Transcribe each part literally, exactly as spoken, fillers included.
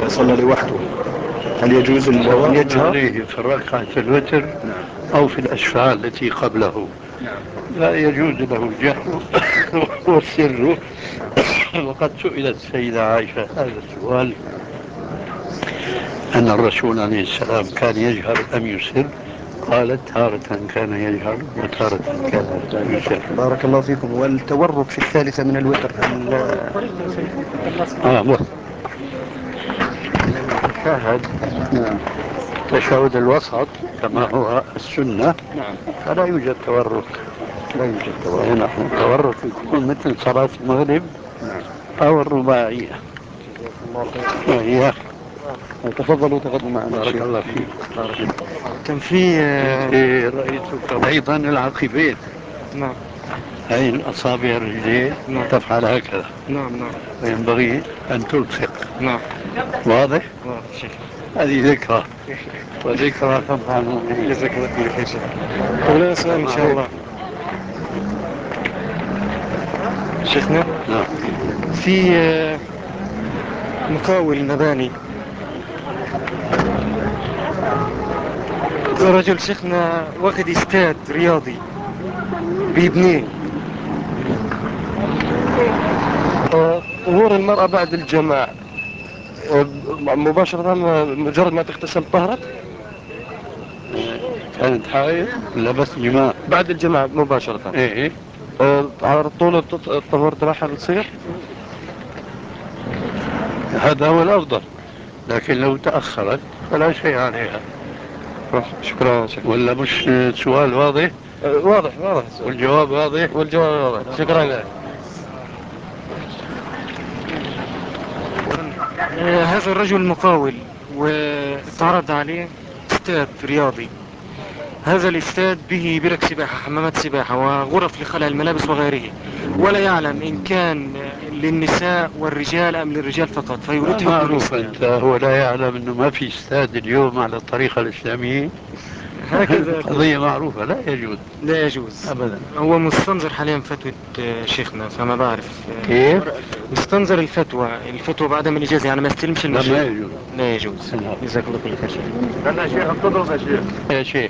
صلى لوحده هل يجوز أن يجهر؟ عليه في الركعة الوتر نعم. أو في الأشفاع التي قبله نعم. لا يجوز له الجهر والسر. وقد سئلت السيدة عائشة هذا السؤال أن الرسول عليه السلام كان يجهر أم يسر؟ قالت تارة كان يجهر وتارة كان يسر. بارك الله فيكم. والتورك في الثالثة من الوتر هل آه شاهد نعم. تشهد الوسط كما نعم. هو السنة نعم. فلا يوجد تورك. لا يوجد تورك. نحن التورك يكون مثل صلاة المغرب نعم. أو الرباعية. الله خير. وهي تفضلوا تفضلوا معنا. بارك الله فيك. بارك الله. كان في رأيتك أيضا العقبين. نعم. هاي الأصابع الرجلين نعم. تفعل هكذا. نعم نعم. وينبغي أن تلصق. نعم. واضح؟ واضح شيخ. هذه ذكرى وذكرى تنفع المؤمنين. جزاك الله كل خير شيخ. طيب لنا سؤال إن شاء الله شيخنا. نعم. في مقاول مباني رجل شيخنا واخد استاد رياضي بيبنيه ظهور المرأة بعد الجماع مباشرة مجرد ما تغتسل طهرت كانت حائض ولا بس جماع؟ بعد الجماع مباشرة. ايه ايه. على طول الطهور تبعها بتصير. هذا هو الأفضل، لكن لو تأخرت فلا شيء عليها. شكرا شكرا. ولا مش سؤال واضح؟ واضح واضح السؤال. والجواب واضح. والجواب واضح. شكرا لك. آه هذا الرجل مقاول واتعرض عليه استاد رياضي. هذا الاستاد به برك سباحة حمامات سباحة وغرف لخلع الملابس وغيره، ولا يعلم إن كان للنساء والرجال أم للرجال فقط، فيريد حكم معروف الإسلام. أنت، هو لا يعلم أنه ما في استاد اليوم على الطريقة الإسلامية. هكذا قضية معروفة لا يجوز. لا يجوز أبدا. هو مستنظر حاليا فتوى شيخنا فما بعرف كيف؟ مستنظر الفتوى الفتوى بعدم الإجازة يعني ما استلمش لا المشروع. ما يجوز. لا يجوز. جزاك الله كل خير شيخ. أنا يا شيخ أتفضل يا شيخ. يا شيخ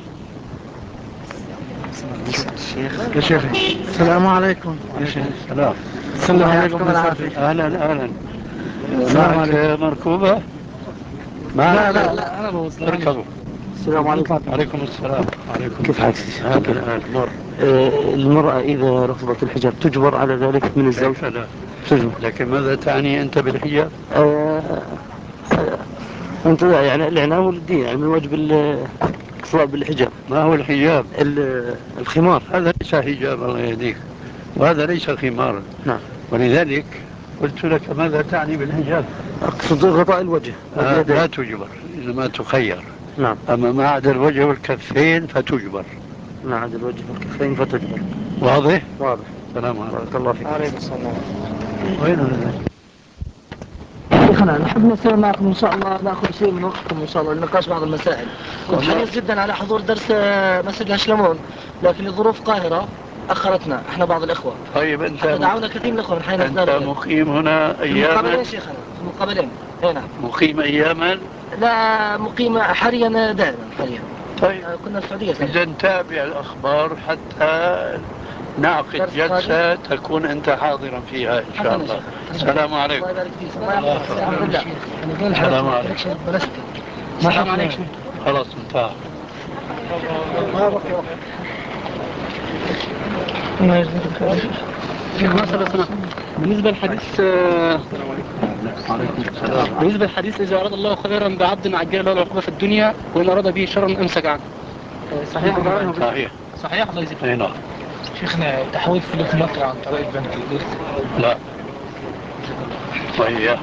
يا شيخ السلام عليكم. يا شيخ السلام. السلام عليكم. أهلا أهلا. السلام معك عليكم. مركوبة؟ لا لا لا أنا بوصل. اركبوا. السلام عليكم. عليكم السلام. عليكم. كيف حالك؟ أهلا أهلا. المرأة إذا رفضت الحجاب تجبر على ذلك من الزوج؟ لا. تجبر. لكن ماذا تعني أنت بالحجاب؟ آه أنت يعني الإعلام والدين يعني من واجب الاتصال بالحجاب. ما هو الحجاب؟ الخمار. هذا ليس حجاب الله يهديك، وهذا ليس خمارا. نعم. ولذلك قلت لك ماذا تعني بالحجاب؟ أقصد غطاء الوجه واليدين. آه لا تجبر، إنما تخير. نعم. أما ما عدا الوجه والكفين فتجبر. ما عدا الوجه والكفين فتجبر. واضح؟ واضح. السلام عليكم. بارك الله فيك. عليكم السلام. وين شيخنا نحب نستمع معكم إن شاء الله، نأخذ شيء من وقتكم إن شاء الله لنقاش بعض المسائل. كنت حريص جدا على حضور درس مسجد هشلمون، لكن لظروف قاهرة أخرتنا إحنا بعض الإخوة. طيب أنت حتى دعونا كثير من الإخوة من حين أنت مقيم هنا أياما؟ مقابلين شيخنا في مقابلين هنا. مقيم أياما؟ لا مقيم حاليا دائما حاليا. طيب كنا في السعودية. إذا نتابع الأخبار حتى نعقد جلسة تكون أنت حاضرا فيها إن شاء الله. السلام عليكم. الله يبارك فيك. الحمد لله. السلام عليكم. السلام عليكم. خلاص انتهى. الله يجزيك خير. شيخ ما سبقنا بالنسبة للحديث. عليكم السلام. بالنسبة للحديث إذا أراد الله خيرا بعبد عجل له العقوبة في الدنيا وإن أراد به شرا أمسك عنه. صحيح ولا صحيح. صحيح الله يجزيك. اي نعم. شيخنا تحويل فلوس مصر عن طريق البنك يجوز؟ لا. وهي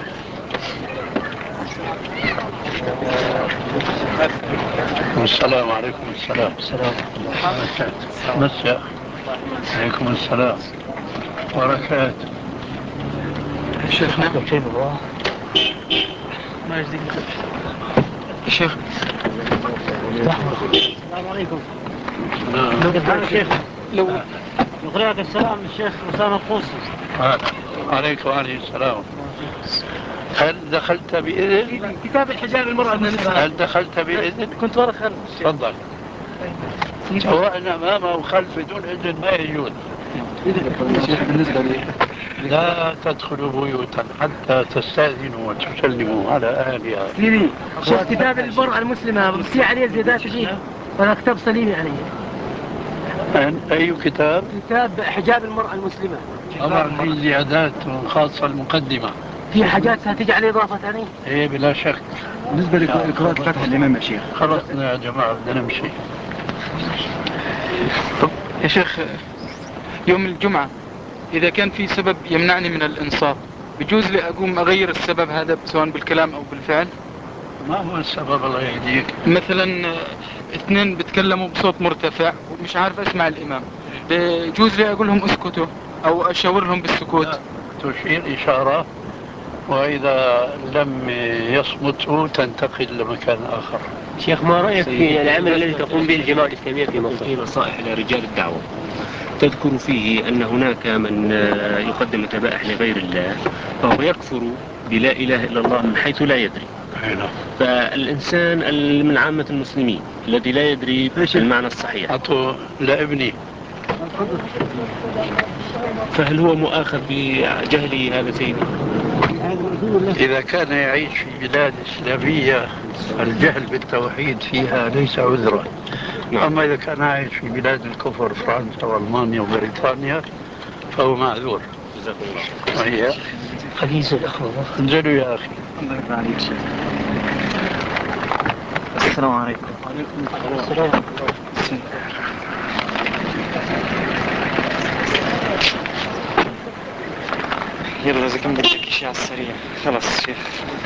السلام عليكم. السلام. السلام. مساء. عليكم السلام وبركاته. شيخنا كيف الله؟ ما يجزيك خير. شيخ السلام عليكم. نعم. شيخ لو يقرأك السلام الشيخ أسامة القوسي. عليكم وعليه السلام. هل دخلت بإذن؟ كتاب الحجاب المرأة المسلمة. هل دخلت بإذن؟ كنت ورا خلف. تفضل. سواء أمام أو خلف بدون إذن ما يجوز. بالنسبة لي لا تدخلوا بيوتا حتى تستأذنوا وتسلموا على أهلها. سيدي شيخ كتاب المرأة المسلمة في عليه زيادات فيه ولا كتاب سليم يعني؟ أي كتاب؟ كتاب حجاب المرأة المسلمة. طبعا في زيادات خاصة المقدمة. في حاجات هتيجي عليه إضافة ثانية؟ إيه بلا شك. بالنسبة لقراءة فتح الإمام يا شيخ. خلصنا يا جماعة بدنا نمشي. طب يا شيخ، يوم الجمعة إذا كان في سبب يمنعني من الإنصات بجوز لي أقوم أغير السبب هذا سواء بالكلام أو بالفعل؟ ما هو السبب الله يهديك؟ مثلا آه، اثنين بيتكلموا بصوت مرتفع ومش عارف أسمع الإمام، بجوز لي أقول لهم اسكتوا أو أشاور لهم بالسكوت؟ تشير إشارة، وإذا لم يصمتوا تنتقل لمكان آخر. شيخ، ما رأيك في العمل الذي تقوم به الجماعة الإسلامية في مصر؟ في نصائح لرجال الدعوة تذكر فيه أن هناك من يقدم ذبائح لغير الله فهو يكفر بلا إله إلا الله من حيث لا يدري. فالإنسان من عامة المسلمين الذي لا يدري المعنى الصحيح أعطوا لابني. فهل هو مؤاخذ بجهله هذا سيدي؟ إذا كان يعيش في بلاد إسلامية الجهل بالتوحيد فيها ليس عذرا. نعم. أما إذا كان عايش في بلاد الكفر فرنسا وألمانيا وبريطانيا فهو معذور. جزاكم الله. وهي حديث الأخوة. انزلوا يا أخي. الله يرضى عليك شيخ. السلام عليكم. وعليكم السلام. يلا إذا كان بدك شيء على السريع خلاص شيخ.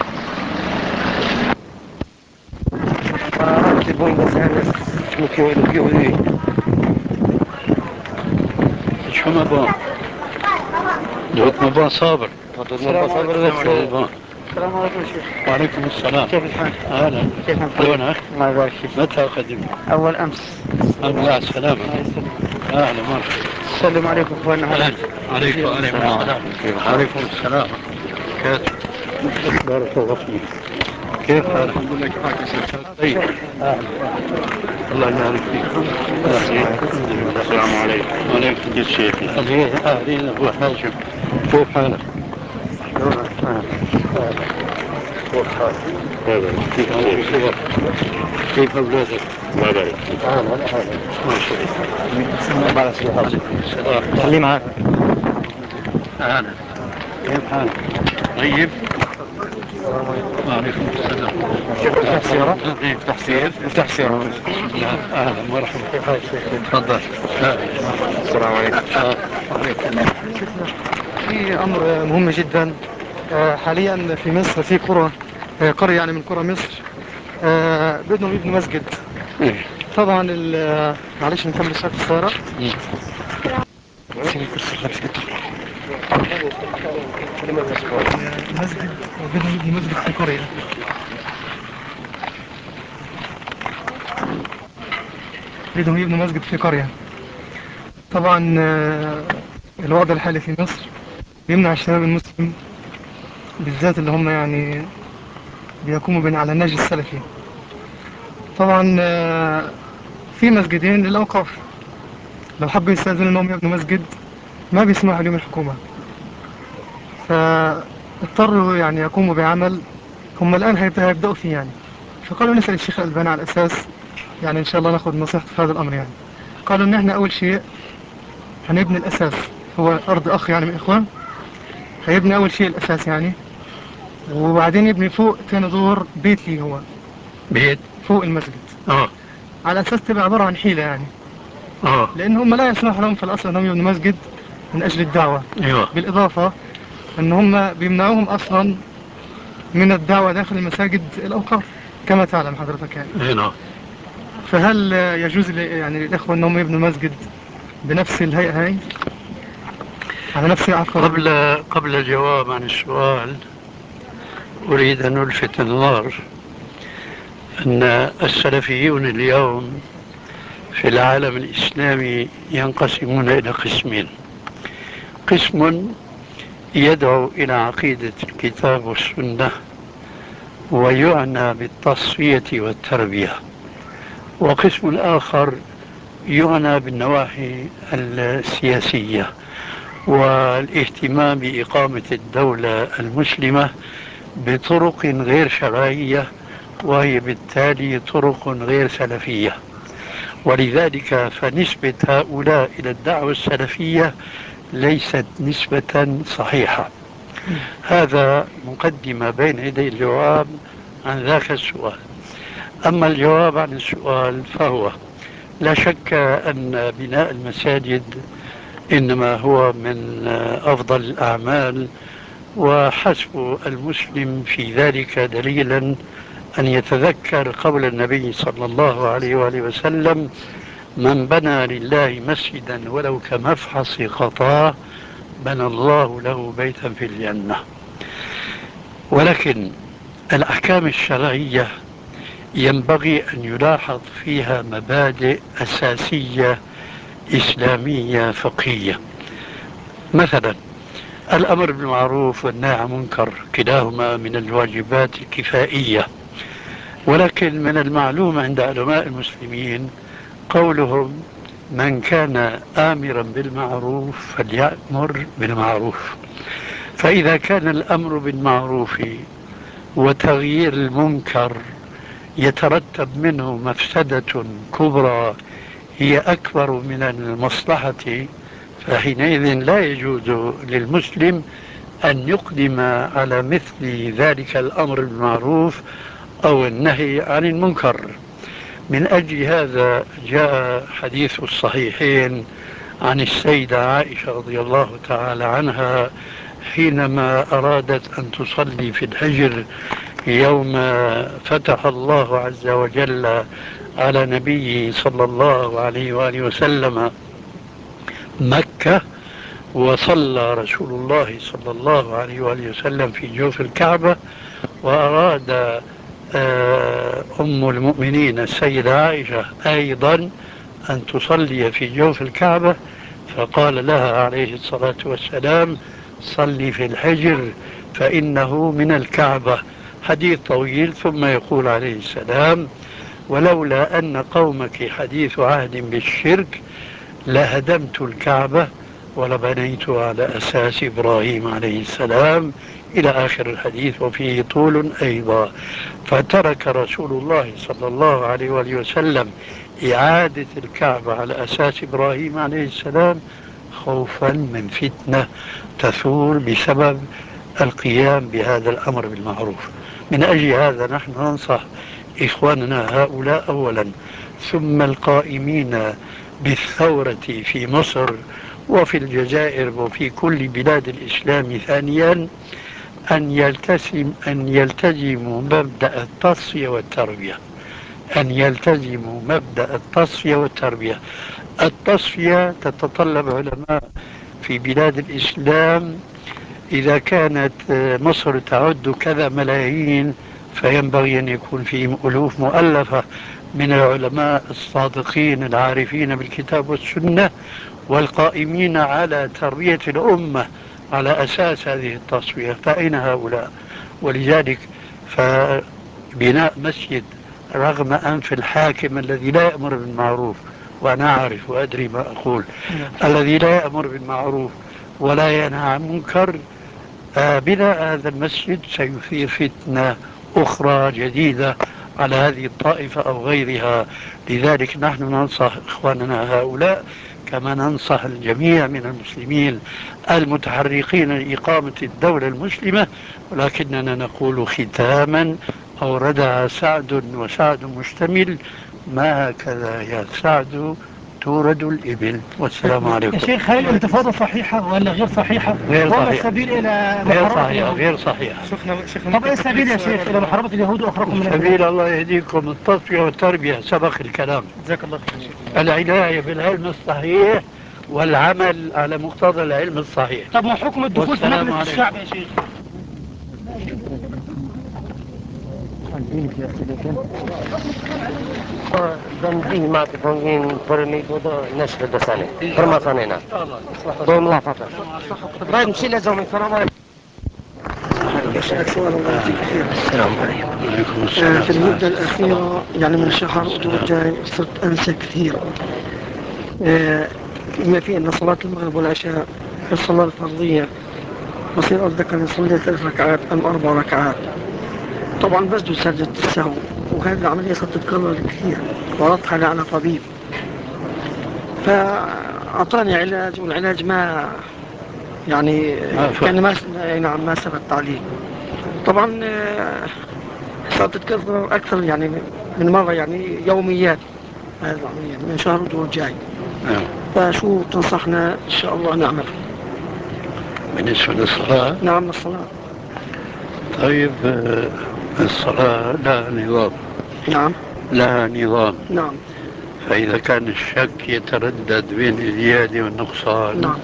شو ما بون دوت ما بون صابر. السلام عليكم. السلام عليكم شيخ. وعليكم السلام. كيف الحال؟ أهلا. كيف الحال؟ وينك؟ الله يبارك فيك. متى قدمت؟ أول أمس. الحمد لله على السلامة. الله يسلمك. أهلا مرحبا. السلام عليكم أخواننا. أهلا. عليكم وعليكم السلام. وعليكم السلام. كيف؟ بارك الله فيك. كيف حالك؟ الحمد لله. كيف حالك؟ طيب. أهلا. الله يبارك فيك. السلام عليكم. وعليكم كيف شيخي؟ أهلين أبو حاجم. كيف حالك؟ كيف حالك؟ كيف حالك؟ كيف أولادك؟ الله يبارك. أهلا أهلا. ما شاء الله. خليه معاك. أهلا. كيف حالك؟ طيب. وعليكم السلام. افتح سيارة. افتح سيارة. افتح سيارة. أهلا مرحبا. تفضل. السلام عليكم. وعليكم. في أمر مهم جدا. آه، حاليا في مصر في قرى آه، قرية يعني من قرى مصر آه، بدهم يبنوا مسجد. طبعا ال- معلش نكمل الشرح السيارة. مسجد بدهم يبنوا مسجد في قرية. بدهم يبنوا مسجد في قرية. طبعا آه، الوضع الحالي في مصر بيمنع الشباب المسلم بالذات اللي هم يعني بيقوموا بين على النهج السلفي. طبعا آه، في مسجدين للأوقاف لو حبوا يستأذنوا انهم يبنوا مسجد ما بيسمحوا لهم الحكومة، فاضطروا يعني يقوموا بعمل هم الآن هيبدأ- هيبدأوا فيه يعني. فقالوا نسأل الشيخ الألباني على الأساس يعني إن شاء الله ناخذ نصيحته في هذا الأمر يعني. قالوا إن إحنا أول شيء هنبني الأساس، هو أرض أخ يعني من إخوان هيبني أول شيء الأساس يعني، وبعدين يبني فوق تاني دور بيت لي هو بيت. فوق المسجد اه على أساس تبقى عبارة عن حيلة يعني، اه لأن هم لا يسمح لهم في الأصل أنهم يبنوا مسجد من أجل الدعوة. ايوه. بالإضافة أن هم بيمنعوهم أصلا من الدعوة داخل المساجد الأوقاف كما تعلم حضرتك يعني. هنا. فهل يجوز ل- يعني للإخوة أنهم يبنوا مسجد بنفس الهيئة هاي على نفس عقد؟ قبل قبل الجواب عن السؤال أريد أن ألفت النظر أن السلفيون اليوم في العالم الإسلامي ينقسمون إلى قسمين. قسم يدعو إلى عقيدة الكتاب والسنة ويعنى بالتصفية والتربية، وقسم آخر يعنى بالنواحي السياسية والاهتمام بإقامة الدولة المسلمة بطرق غير شرعية، وهي بالتالي طرق غير سلفية. ولذلك فنسبة هؤلاء إلى الدعوة السلفية ليست نسبة صحيحة. هذا مقدمة بين يدي الجواب عن ذاك السؤال. أما الجواب عن السؤال فهو لا شك أن بناء المساجد إنما هو من أفضل الأعمال، وحسب المسلم في ذلك دليلا أن يتذكر قول النبي صلى الله عليه وآله وسلم: من بنى لله مسجدا ولو كمفحص خطاه بنى الله له بيتا في الجنة. ولكن الأحكام الشرعية ينبغي أن يلاحظ فيها مبادئ أساسية إسلامية فقهية. مثلا الأمر بالمعروف والنهي عن المنكر كلاهما من الواجبات الكفائية، ولكن من المعلوم عند علماء المسلمين قولهم: من كان آمرا بالمعروف فليأمر بالمعروف. فإذا كان الأمر بالمعروف وتغيير المنكر يترتب منه مفسدة كبرى هي أكبر من المصلحة، فحينئذ لا يجوز للمسلم أن يقدم على مثل ذلك الأمر بالمعروف أو النهي عن المنكر. من أجل هذا جاء حديث الصحيحين عن السيدة عائشة رضي الله تعالى عنها حينما أرادت أن تصلي في الحجر يوم فتح الله عز وجل على نبيه صلى الله عليه وآله وسلم مكة، وصلى رسول الله صلى الله عليه وآله وسلم في جوف الكعبة، وأراد أم المؤمنين السيدة عائشة أيضا أن تصلي في جوف الكعبة، فقال لها عليه الصلاة والسلام: صلي في الحجر فإنه من الكعبة. حديث طويل. ثم يقول عليه السلام: ولولا أن قومك حديث عهد بالشرك لهدمت الكعبة ولبنيت على أساس إبراهيم عليه السلام، إلى آخر الحديث، وفيه طول أيضا. فترك رسول الله صلى الله عليه وآله وسلم إعادة الكعبة على أساس إبراهيم عليه السلام خوفا من فتنة تثور بسبب القيام بهذا الأمر بالمعروف. من أجل هذا نحن ننصح إخواننا هؤلاء أولا، ثم القائمين بالثورة في مصر وفي الجزائر وفي كل بلاد الإسلام ثانيا، أن يلتزم أن يلتزموا مبدأ التصفية والتربية. أن يلتزموا مبدأ التصفية والتربية. التصفية تتطلب علماء في بلاد الإسلام. إذا كانت مصر تعد كذا ملايين فينبغي أن يكون فيهم ألوف مؤلفة من العلماء الصادقين العارفين بالكتاب والسنة والقائمين على تربية الأمة على أساس هذه التصفية. فأين هؤلاء؟ ولذلك فبناء مسجد رغم أنف الحاكم الذي لا يأمر بالمعروف، وأنا أعرف وأدري ما أقول، الذي لا يأمر بالمعروف ولا ينهى عن منكر، بناء هذا المسجد سيثير فتنة أخرى جديدة على هذه الطائفة أو غيرها. لذلك نحن ننصح إخواننا هؤلاء كما ننصح الجميع من المسلمين المتحرقين لإقامة الدولة المسلمة، ولكننا نقول ختاما: أوردها سعد وسعد مشتمل، ما هكذا يا سعد تورد الإبل. والسلام عليكم. يا شيخ، هل الانتفاضة صحيحة ولا غير صحيحة؟ غير وما صحيحة. السبيل إلى غير محاربة صحيحة. اليهود؟ غير صحيحة. طب إيه السبيل يا شيخ إلى محاربة اليهود وأخراكم من سبيل الله يهديكم التصفية والتربية، سبق الكلام. جزاك الله خير. العناية بالعلم الصحيح والعمل على مقتضى العلم الصحيح. طب ما حكم الدخول في والسلام مجلس عليكم. الشعب يا شيخ؟ Dan di mati pengin perniku do nas do sana. Permasalahan na. Do mlafata. Baik msila zomi salaam. السلام عليكم. السلام. في المدة الأخيرة يعني من شهر أذو الجاي صرت أنسى كثير بما فيه أن صلاة المغرب والعشاء الصلاة الفرضية بصير أتذكر أن صليت ثلاث ركعات أم أربع ركعات طبعا بسجد سجدة السهو وهذه العملية صارت تتكرر كثير وعرضتها على طبيب فأعطاني علاج والعلاج ما يعني كان ما نعم ما سبب تعليل طبعا صارت تتكرر أكثر يعني من مرة يعني يوميات هذه العملية من شهر أذو الجاي فشو تنصحنا إن شاء الله نعمل بالنسبة للصلاة؟ نعم الصلاة. طيب الصلاة لها نظام. نعم لها نظام. نعم. فإذا كان الشك يتردد بين الزيادة والنقصان نعم.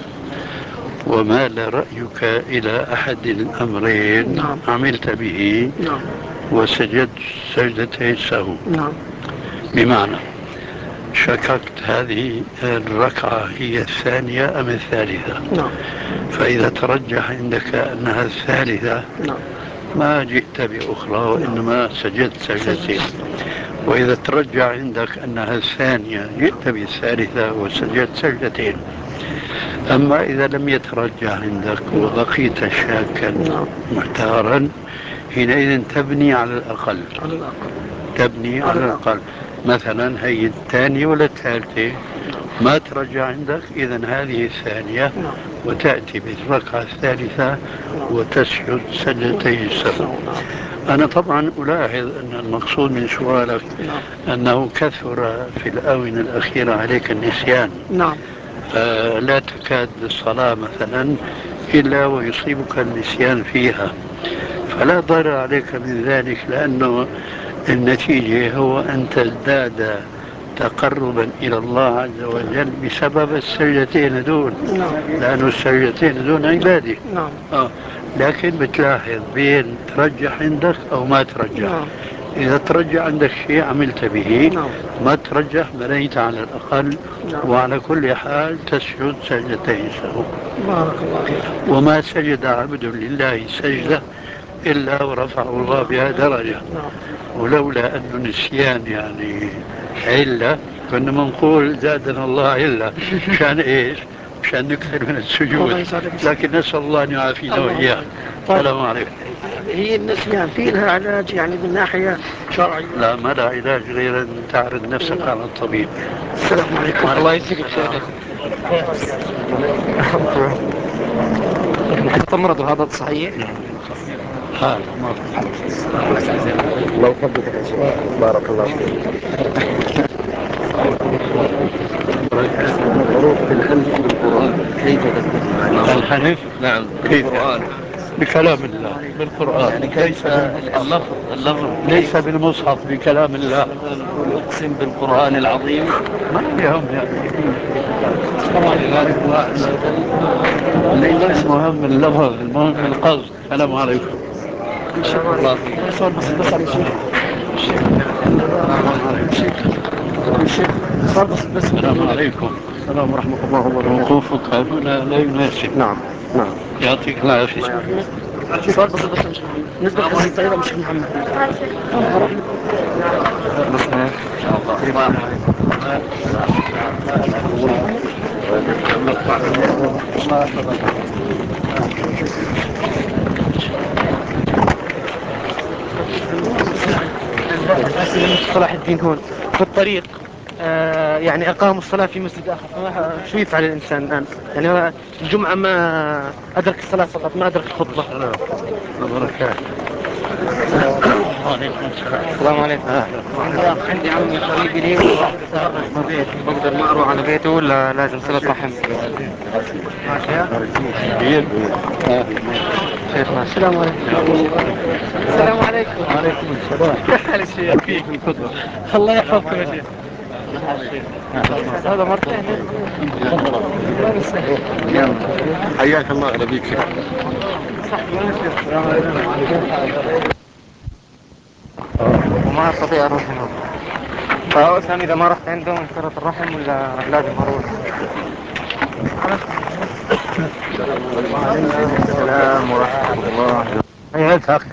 ومال رأيك إلى أحد الأمرين نعم. عملت به. نعم. وسجدت سجدتي السهو. نعم. بمعنى شككت هذه الركعة هي الثانية أم الثالثة. نعم. فإذا ترجح عندك أنها الثالثة نعم. ما جئت بأخرى وإنما سجدت سجدتين. وإذا ترجح عندك أنها الثانية جئت بالثالثة وسجدت سجدتين. أما إذا لم يترجح عندك وبقيت شاكا محتارا حينئذ تبني على الأقل. على الأقل. تبني على الأقل. مثلا هي الثانية ولا الثالثة ما ترجع عندك إذن هذه الثانية وتأتي بالركعة الثالثة وتسجد سجدتي السهو. أنا طبعا ألاحظ أن المقصود من سؤالك أنه كثر في الآونة الأخيرة عليك النسيان. نعم. آه لا تكاد الصلاة مثلا إلا ويصيبك النسيان فيها فلا ضرر عليك من ذلك لأنه النتيجة هو أن تزداد تقربا إلى الله عز وجل بسبب السجدتين دون. نعم. لأن السجدتين دون عبادة. نعم. آه. لكن بتلاحظ بين ترجح عندك أو ما ترجح. نعم. إذا ترجح عندك شيء عملت به. نعم. ما ترجح بنيت على الأقل. نعم. وعلى كل حال تسجد سجدتين سهو. بارك الله فيك. وما سجد عبد لله سجدة إلا ورفعه الله بها درجة. نعم. ولولا أنه نسيان يعني علة كنا منقول زادنا الله علة مشان إيش مشان نكثر من السجود لكن نسأل الله أن يعافينا وإياك. السلام عليكم. هي النسيان في لها علاج يعني من ناحية شرعية؟ لا ما لها علاج غير أن تعرض نفسك نعم. على الطبيب. السلام عليكم. الله يجزيك بخير. تمرض هذا صحيح؟ هذا ما الله يحبك بارك الله فيك. الحروف بالحمد بالقرآن كيف تكون؟ الحنف؟ نعم كيف؟ بالقرآن. بكلام الله بالقرآن يعني ليس اللفظ اللفظ ليس بالمصحف بكلام الله. أقسم بالقرآن العظيم ما فيهم يعني ليس المهم اللفظ المهم القصد. السلام عليكم. الله فيك. سؤال بسيط بس على شيء. سؤال بسيط بس. السلام عليكم. السلام ورحمة الله وبركاته. وقوفك هنا لا يناسب. نعم نعم. يعطيك العافية. سؤال بسيط بس مش بالنسبة لحسن الطيبة مش محمد. صلاح الدين هون في الطريق آه يعني أقاموا الصلاة في مسجد آخر فما شو يفعل الإنسان الآن يعني هو الجمعة ما أدرك الصلاة فقط ما أدرك الخطبة. وبركاته. السلام عليكم. عندي عمي قريبي لي ما بيت بقدر ما أروح على بيته ولا لازم صلة رحم؟ السلام عليكم. السلام عليكم. وعليكم السلام. حال الشيخ كيف الفضل؟ الله يحفظكم يا شيخ. هذا مرتين. حياك الله أهلا بك. السلام عليكم. ما استطيع اروح هناك. فأسأل اذا ما رحت عندهم انشرت الرحم ولا لازم اروح؟ وعليكم السلام ورحمة الله. حياتك.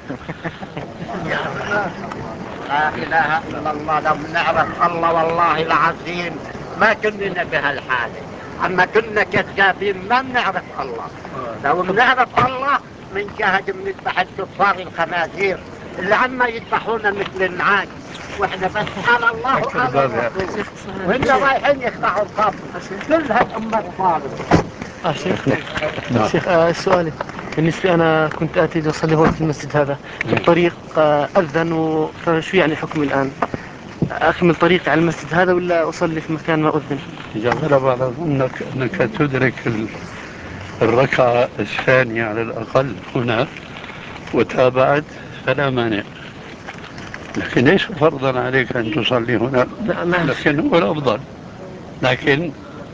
لا اله الا الله، لو نعرف الله والله العظيم ما كنا بهالحالة. اما كنا كذابين ما بنعرف الله. لو بنعرف الله بنشاهد بنذبح الكفار الخنازير اللي عما يذبحونا مثل النعاج، واحنا بس قال الله وقال الرسول، وهم رايحين يخلعوا القبر. كل هالامه ظالمه. آه شيخ شيخ آه سؤالي بالنسبة أنا كنت آتي أصلي هون في المسجد هذا في الطريق، آه أذن وشو يعني حكمي الآن؟ أكمل طريقي على المسجد هذا ولا أصلي في مكان ما أذن؟ إذا غلب على ظنك أنك تدرك الركعة الثانية على الأقل هنا وتابعت فلا مانع، لكن ليس فرضا عليك أن تصلي هنا، لكن هو الأفضل. لكن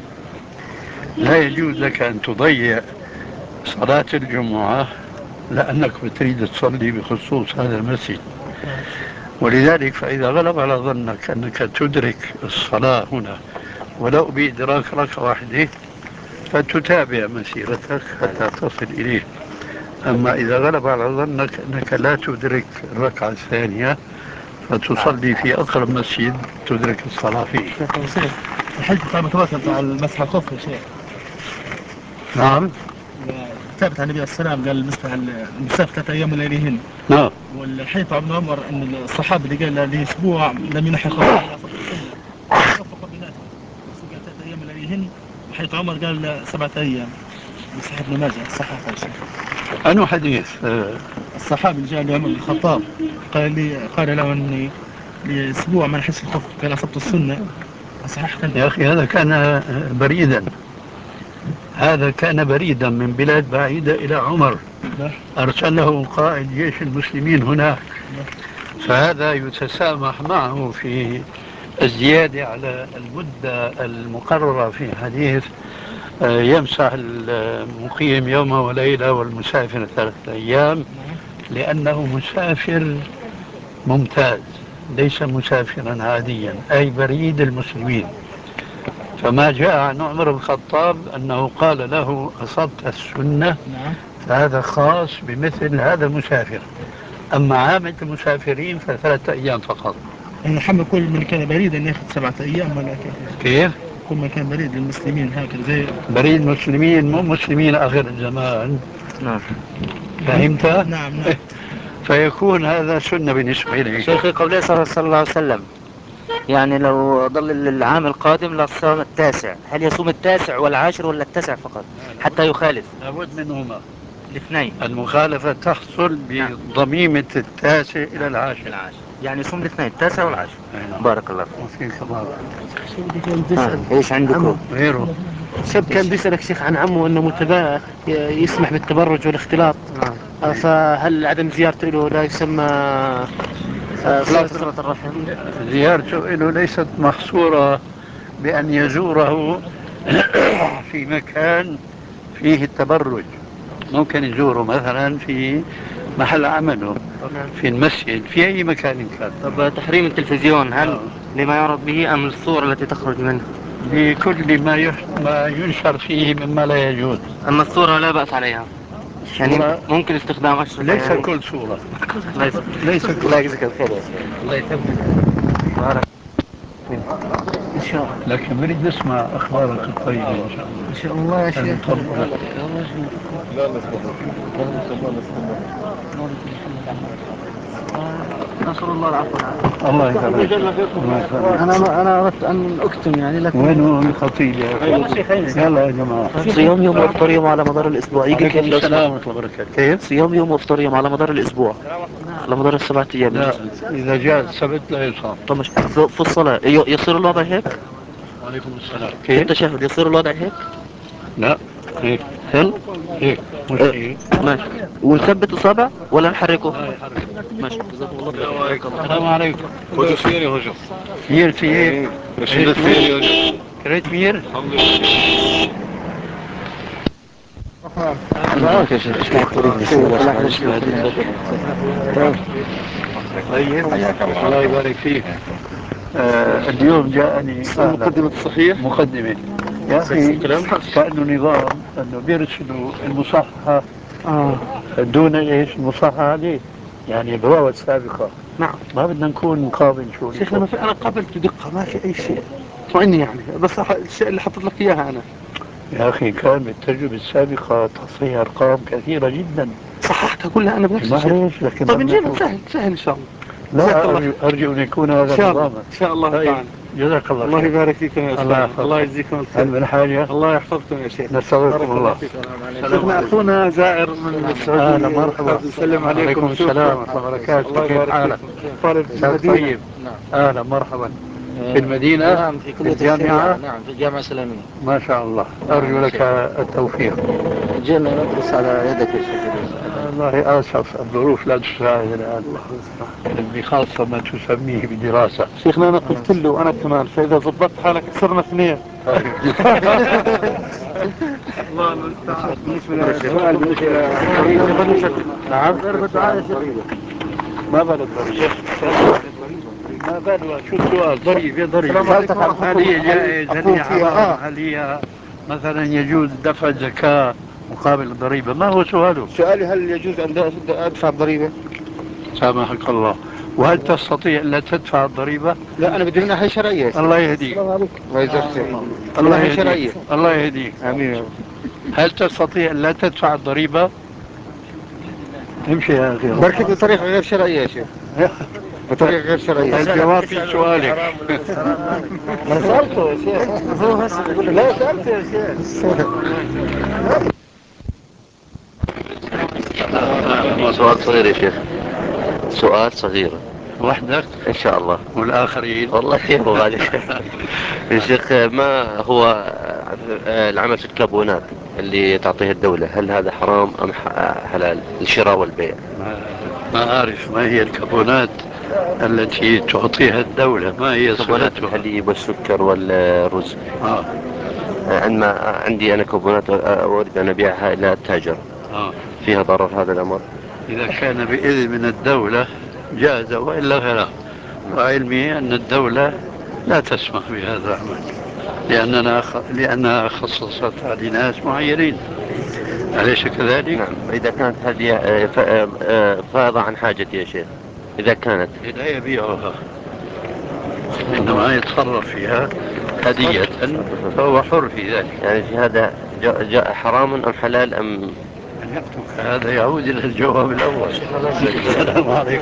لا يجوز لك أن تضيع صلاة الجمعة لأنك بتريد تصلي بخصوص هذا المسجد. ولذلك فإذا غلب على ظنك أنك تدرك الصلاة هنا ولو بإدراك ركعة واحدة فتتابع مسيرتك حتى تصل إليه. أما إذا غلب على ظنك أنك لا تدرك الركعة الثانية فتصلي في أقرب مسجد تدرك الصلاة فيه. الحديث كان متواصل مع المسح الخف يا شيخ. نعم. ثابت عن النبي عليه السلام قال المسح المسافة ثلاثة أيام ولياليهن. نعم. والحديث عن ابن عمر أن الصحابة اللي قال له أسبوع لم ينحي خفه إلى صف السنة وفق بيناتهم. قال ثلاثة أيام ولياليهن، وحديث عمر قال سبعة أيام. صحيح ابن ماجه صحيح يا شيخ. أنه حديث الصحابي اللي جاء لعمر بن الخطاب قال لي قال له اني لاسبوع ما نحس الخف، قال اصبت السنه. صحيح يا اخي هذا كان بريدا، هذا كان بريدا من بلاد بعيده الى عمر ارسله قائد جيش المسلمين هناك، فهذا يتسامح معه في الزياده على المده المقرره في حديث يمسح المقيم يوم وليله والمسافر ثلاثه ايام، لأنه مسافر ممتاز ليس مسافرا عاديا أي بريد المسلمين. فما جاء عن عمر بن الخطاب أنه قال له أصبت السنة فهذا خاص بمثل هذا المسافر، أما عامة المسافرين فثلاثة أيام فقط. يعني محمد كل من كان بريدا ياخذ سبعة أيام ولا كيف؟ كيف؟ كل من كان بريد للمسلمين هكذا زي بريد المسلمين مو مسلمين آخر الزمان. نعم. فهمت؟ نعم نعم. فيكون هذا سنة بالنسبة لي. شيخي قوله صلى الله عليه وسلم يعني لو ظل العام القادم للصوم التاسع، هل يصوم التاسع والعاشر ولا التاسع فقط حتى يخالف؟ لابد منهما الاثنين. المخالفة تحصل بضميمة التاسع إلى العاشر. العاشر يعني يصوم الاثنين التاسع والعاشر. نعم. بارك الله وفيك بارك. آه. ايش عندكم؟ غيره شاب كان بيسألك شيخ عن عمه أنه متبا يسمح بالتبرج والاختلاط، آه فهل عدم زيارته له لا يسمى آه صلة صلة الرحم؟ زيارته له ليست محصورة بأن يزوره في مكان فيه التبرج، ممكن يزوره مثلا في محل عمله في المسجد في أي مكان كان. طب تحريم التلفزيون هل آه. لما يعرض به أم الصور التي تخرج منه؟ لكل ما يح... ما ينشر فيه مما لا يجوز. أما الصورة لا بأس عليها، يعني ممكن استخدام أشرطة ليس يعني. كل صورة. ليس ليس كل. الله يجزيك الخير يا شيخ. الله يتمم. بارك إن شاء الله. لكن نريد نسمع أخبارك الطيبة إن شاء الله. إن شاء الله يا شيخ. لا نسمع الله نسمع. نسأل الله العفو والعافية. الله يكرمك. الله يكرمك. أنا أنا أردت أن أكتم يعني لكن وين هو الخطيب يا أخي؟ يلا يا جماعة. صيام يوم وافطار يوم على مدار الأسبوع يجي كيف؟ لو السلام ورحمة الله وبركاته. كيف؟ صيام يوم وافطار يوم على مدار الأسبوع على مدار السبعة أيام. لا إذا جاء السبت لا يصام. طب مش في في الصلاة ي- يصير الوضع هيك؟ وعليكم السلام. في كيف؟ التشهد يصير الوضع هيك؟ لا هيك. هل؟ هيك مش أه. هيك. ماشي. ونثبت الصابع ولا نحركه؟ لا يحرك. ماشي. جزاكم الله السلام خير. عليكم. السلام عليكم. خذوا سير يا هجوم. سير سير. بس سير يا هجوم. كريت مير. الحمد لله. كيف طيب حياك الله. الله يبارك فيك. آه اليوم جاءني مقدمة الصحيح مقدمة يا أخي كأنه نظام أنه بيرسلوا المصححة آه. دون إيش المصححة عليه، يعني الرواية السابقة. نعم. ما بدنا نكون نقابل شو شيخنا ما في، أنا قابلت دقة ما في أي شيء طمئني يعني، بس الشيء اللي حطيت لك إياها أنا. يا أخي كان بالتجربة السابقة تصحيح أرقام كثيرة جدا صححتها كلها أنا بنفسي. معليش لكن طيب نجيب سهل سهل إن شاء الله. لا أرجو, أرجو أن يكون هذا إن شاء الله نظاما. إن شاء الله طيب تعالى. جزاك الله الله خير. يبارك فيكم يا الله أستاذ، يحفظكم. الله يجزيكم الخير. هل من حاجة؟ الله يحفظكم يا شيخ. نستودعكم الله. شيخنا أخونا زائر من السعودية. أهلا مرحبا. نسلم عليكم. عليكم السلام ورحمة الله وبركاته. الله كيف حالك؟ طالب في المدينة. طيب. أهلا مرحبا. في المدينة؟ نعم في كلية الجامعة. نعم في الجامعة الإسلامية. ما شاء الله. أرجو لك التوفيق. جينا ندرس على يدك يا شيخ. والله آسف الظروف لا تساعد الآن، خاصة ما تسميه بدراسة. شيخنا أنا قلت له أنا كمان، فإذا ضبطت حالك صرنا اثنين. الله المستعان. بالنسبة للسؤال بالنسبة للضريبة. نعم. ما بال الضريبة؟ ما بالها شو السؤال؟ ضريبة ضريبة هل هي جائز؟ هل هي حرام؟ هل هي مثلا يجوز دفع الزكاة مقابل الضريبة؟ ما هو سؤاله؟ سؤالي هل يجوز أن أدفع الضريبة؟ سامحك الله. وهل تستطيع أن لا تدفع الضريبة؟ لا أنا بدي من ناحية شرعية. الله يهديك. الله يجزاك خير. الله يهديك. الله يهديك. آمين. هل تستطيع أن لا تدفع الضريبة؟ امشي يا أخي. بركي بطريقة غير شرعية يا شيخ. بطريقة غير شرعية. الجواب في سؤالك. ما سألته يا شيخ. لا سألته يا شيخ. سؤال صغير يا شيخ، سؤال صغير. وحدك ان شاء الله. والآخرين والله يبغى عليك يا شيخ. ما هو العمل في الكابونات اللي تعطيه الدولة، هل هذا حرام ام حلال الشراء والبيع؟ ما أعرف ما هي الكابونات التي تعطيها الدولة، ما هي كابونات صفتها؟ الحليب والسكر والرز. آه. عندما عندي انا كابونات اريد ان ابيعها الى التاجر، آه. فيها ضرر هذا الامر؟ إذا كان بإذن من الدولة جاز، وإلا فلا. وعلمي أن الدولة لا تسمح بهذا العمل، لأننا خ... لأنها خصصت هذه ناس معينين، أليس كذلك؟ نعم. إذا كانت هذه فائضة عن حاجتي يا شيخ، إذا كانت لا يبيعها، إنما يتصرف فيها هدية، فهو حر في ذلك. يعني في هذا جاء حرام أم حلال أم؟ هذا يعود إلى الجواب الأول. السلام عليكم.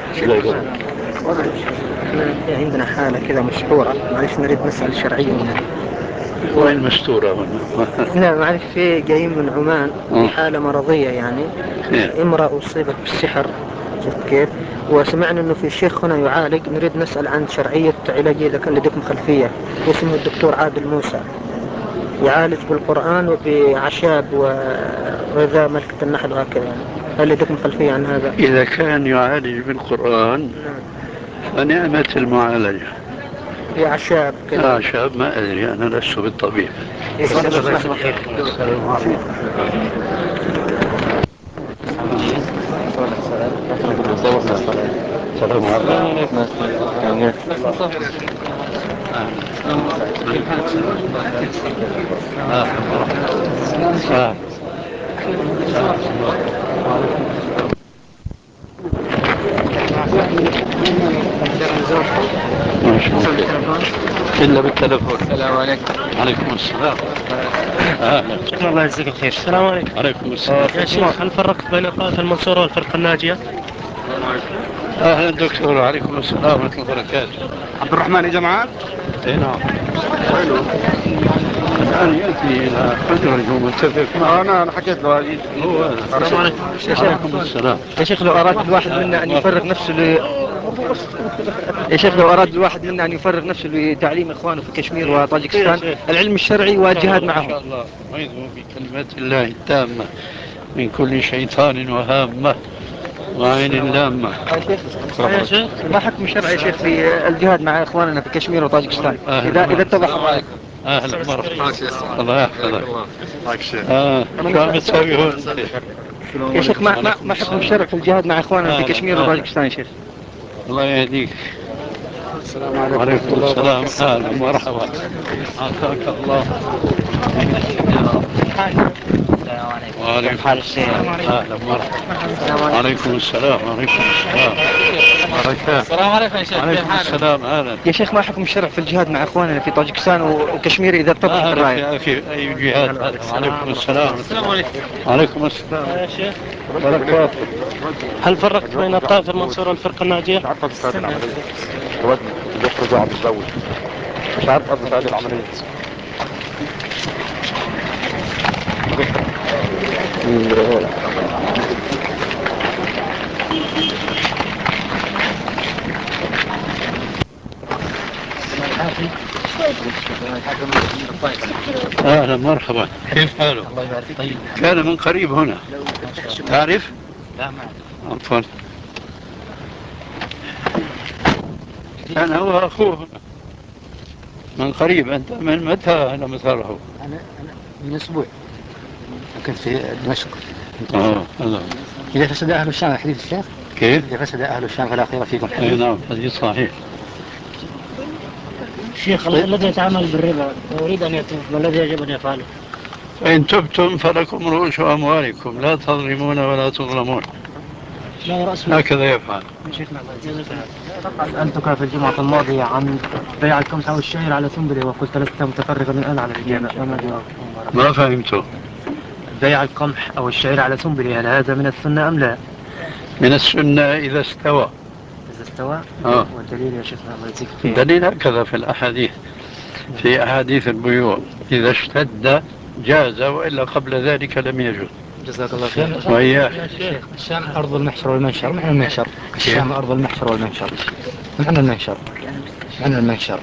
احنا عندنا حالة كذا مشهورة، معلش نريد نسأل شرعية منها. وين مستورة هنا؟ لا معلش، في جايين من عمان بحالة مرضية يعني. امرأة أصيبت بالسحر، شفت كيف؟ وسمعنا انه في شيخ هنا يعالج، نريد نسأل عن شرعية علاجه اذا كان لديكم خلفية. اسمه الدكتور عادل موسى، يعالج بالقرآن وبعشاب وغذاء ملكة النحل وهكذا يعني. هل لديكم خلفية عن هذا؟ إذا كان يعالج بالقرآن فنعمة المعالجة. بأعشاب كذا. أعشاب ما أدري، أنا لست بالطبيب. السلام عليكم. السلام عليكم. إلا بالتلفون. السلام عليكم. عليكم السلام. أهلا. الله يجزيك الخير. السلام عليكم. عليكم السلام. يا شيخ، هل فرقت بين قناة المنصورة والفرقة الناجية؟ أهلا دكتور. عليكم السلام ورحمة الله وبركاته. عبد الرحمن إجا معك؟ اي نعم. الآن يأتي إلى حجرة ومتفق معه. أنا أنا حكيت له هذه. هو السلام عليكم. عليكم السلام. يا شيخ، لو أراد الواحد منا أن يفرغ نفسه ل... يا شيخ لو أراد الواحد منا أن يفرغ نفسه لتعليم إخوانه في كشمير وطاجكستان العلم الشرعي والجهاد معهم. إن شاء الله. أعوذ بكلمات الله التامة من كل شيطان وهامة وعين لامة. يا شيخ، ما حكم الشرع يا شيخ في الجهاد مع إخواننا في كشمير وطاجكستان إذا إذا اتضح الرأي؟ أهلا مرحبا. الله يحفظك. آه شو عم تسوي هون؟ يا شيخ ما ما ما حكم الشرع في الجهاد مع إخواننا في كشمير وطاجكستان يا شيخ؟ الله يهديك. السلام عليكم. وعليكم السلام. أهلا مرحبا. عافاك الله. السلام عليكم. وعليكم كيف حال الشيخ؟ أهلا مرحبا. وعليكم السلام. وعليكم السلام. بركات. السلام عليكم يا شيخ. كيف وعليكم حالك؟ السلام. أهلا. يا شيخ ما حكم الشرع في الجهاد مع اخواننا في طاجكستان وكشمير اذا ارتبط ما بالرايه؟ يا أخي أي جهاد هذا. وعليكم السلام. السلام عليكم. وعليكم السلام. يا شيخ بركات. هل فرقت بين الطائفة المنصورة والفرقة الناجية؟ مش عارف اضبط هذه العملية. الواد بيخرج وعم يتزوج. مش عارف اضبط هذه العملية. أهلا مرحبا. كيف حالك؟ الله يبارك طيب. كان من قريب هنا. تعرف؟ لا ما عفوا. كان هو أخوه هنا. من قريب. أنت من متى لم تره؟ أنا أنا من أسبوع كنت في دمشق. آه هذا. إذا فسد أهل الشام حديث الشيخ. كيف؟ إذا فسد أهل الشام فلا خير فيكم. أي نعم حديث صحيح. شيخ الذي يتعامل بالربا ويريد أن يتوب ما الذي يجب أن يفعله؟ فإن تبتم فلكم رؤوس أموالكم لا تظلمون ولا تظلمون. لا رأس هكذا يفعل. شيخنا سألتك في الجمعة الماضية عن بيع القمح أو الشعير على سنبله وقلت لست متفرغا الآن على الإجابة. ما فهمته. بيع القمح أو الشعير على سنبله هل هذا من السنة أم لا؟ من السنة إذا استوى. إذا استوى؟ آه. والدليل يا شيخنا الله يجزيك خير. دليل هكذا في الأحاديث. في أحاديث البيوع إذا اشتد جاز وإلا قبل ذلك لم يجوز. جزاك الله خير. وإياه. يا شيخ الشام أرض المحشر والمنشر. معنى المنشر؟ الشام أرض المحشر والمنشر. معنى المنشر؟ معنى المنشر؟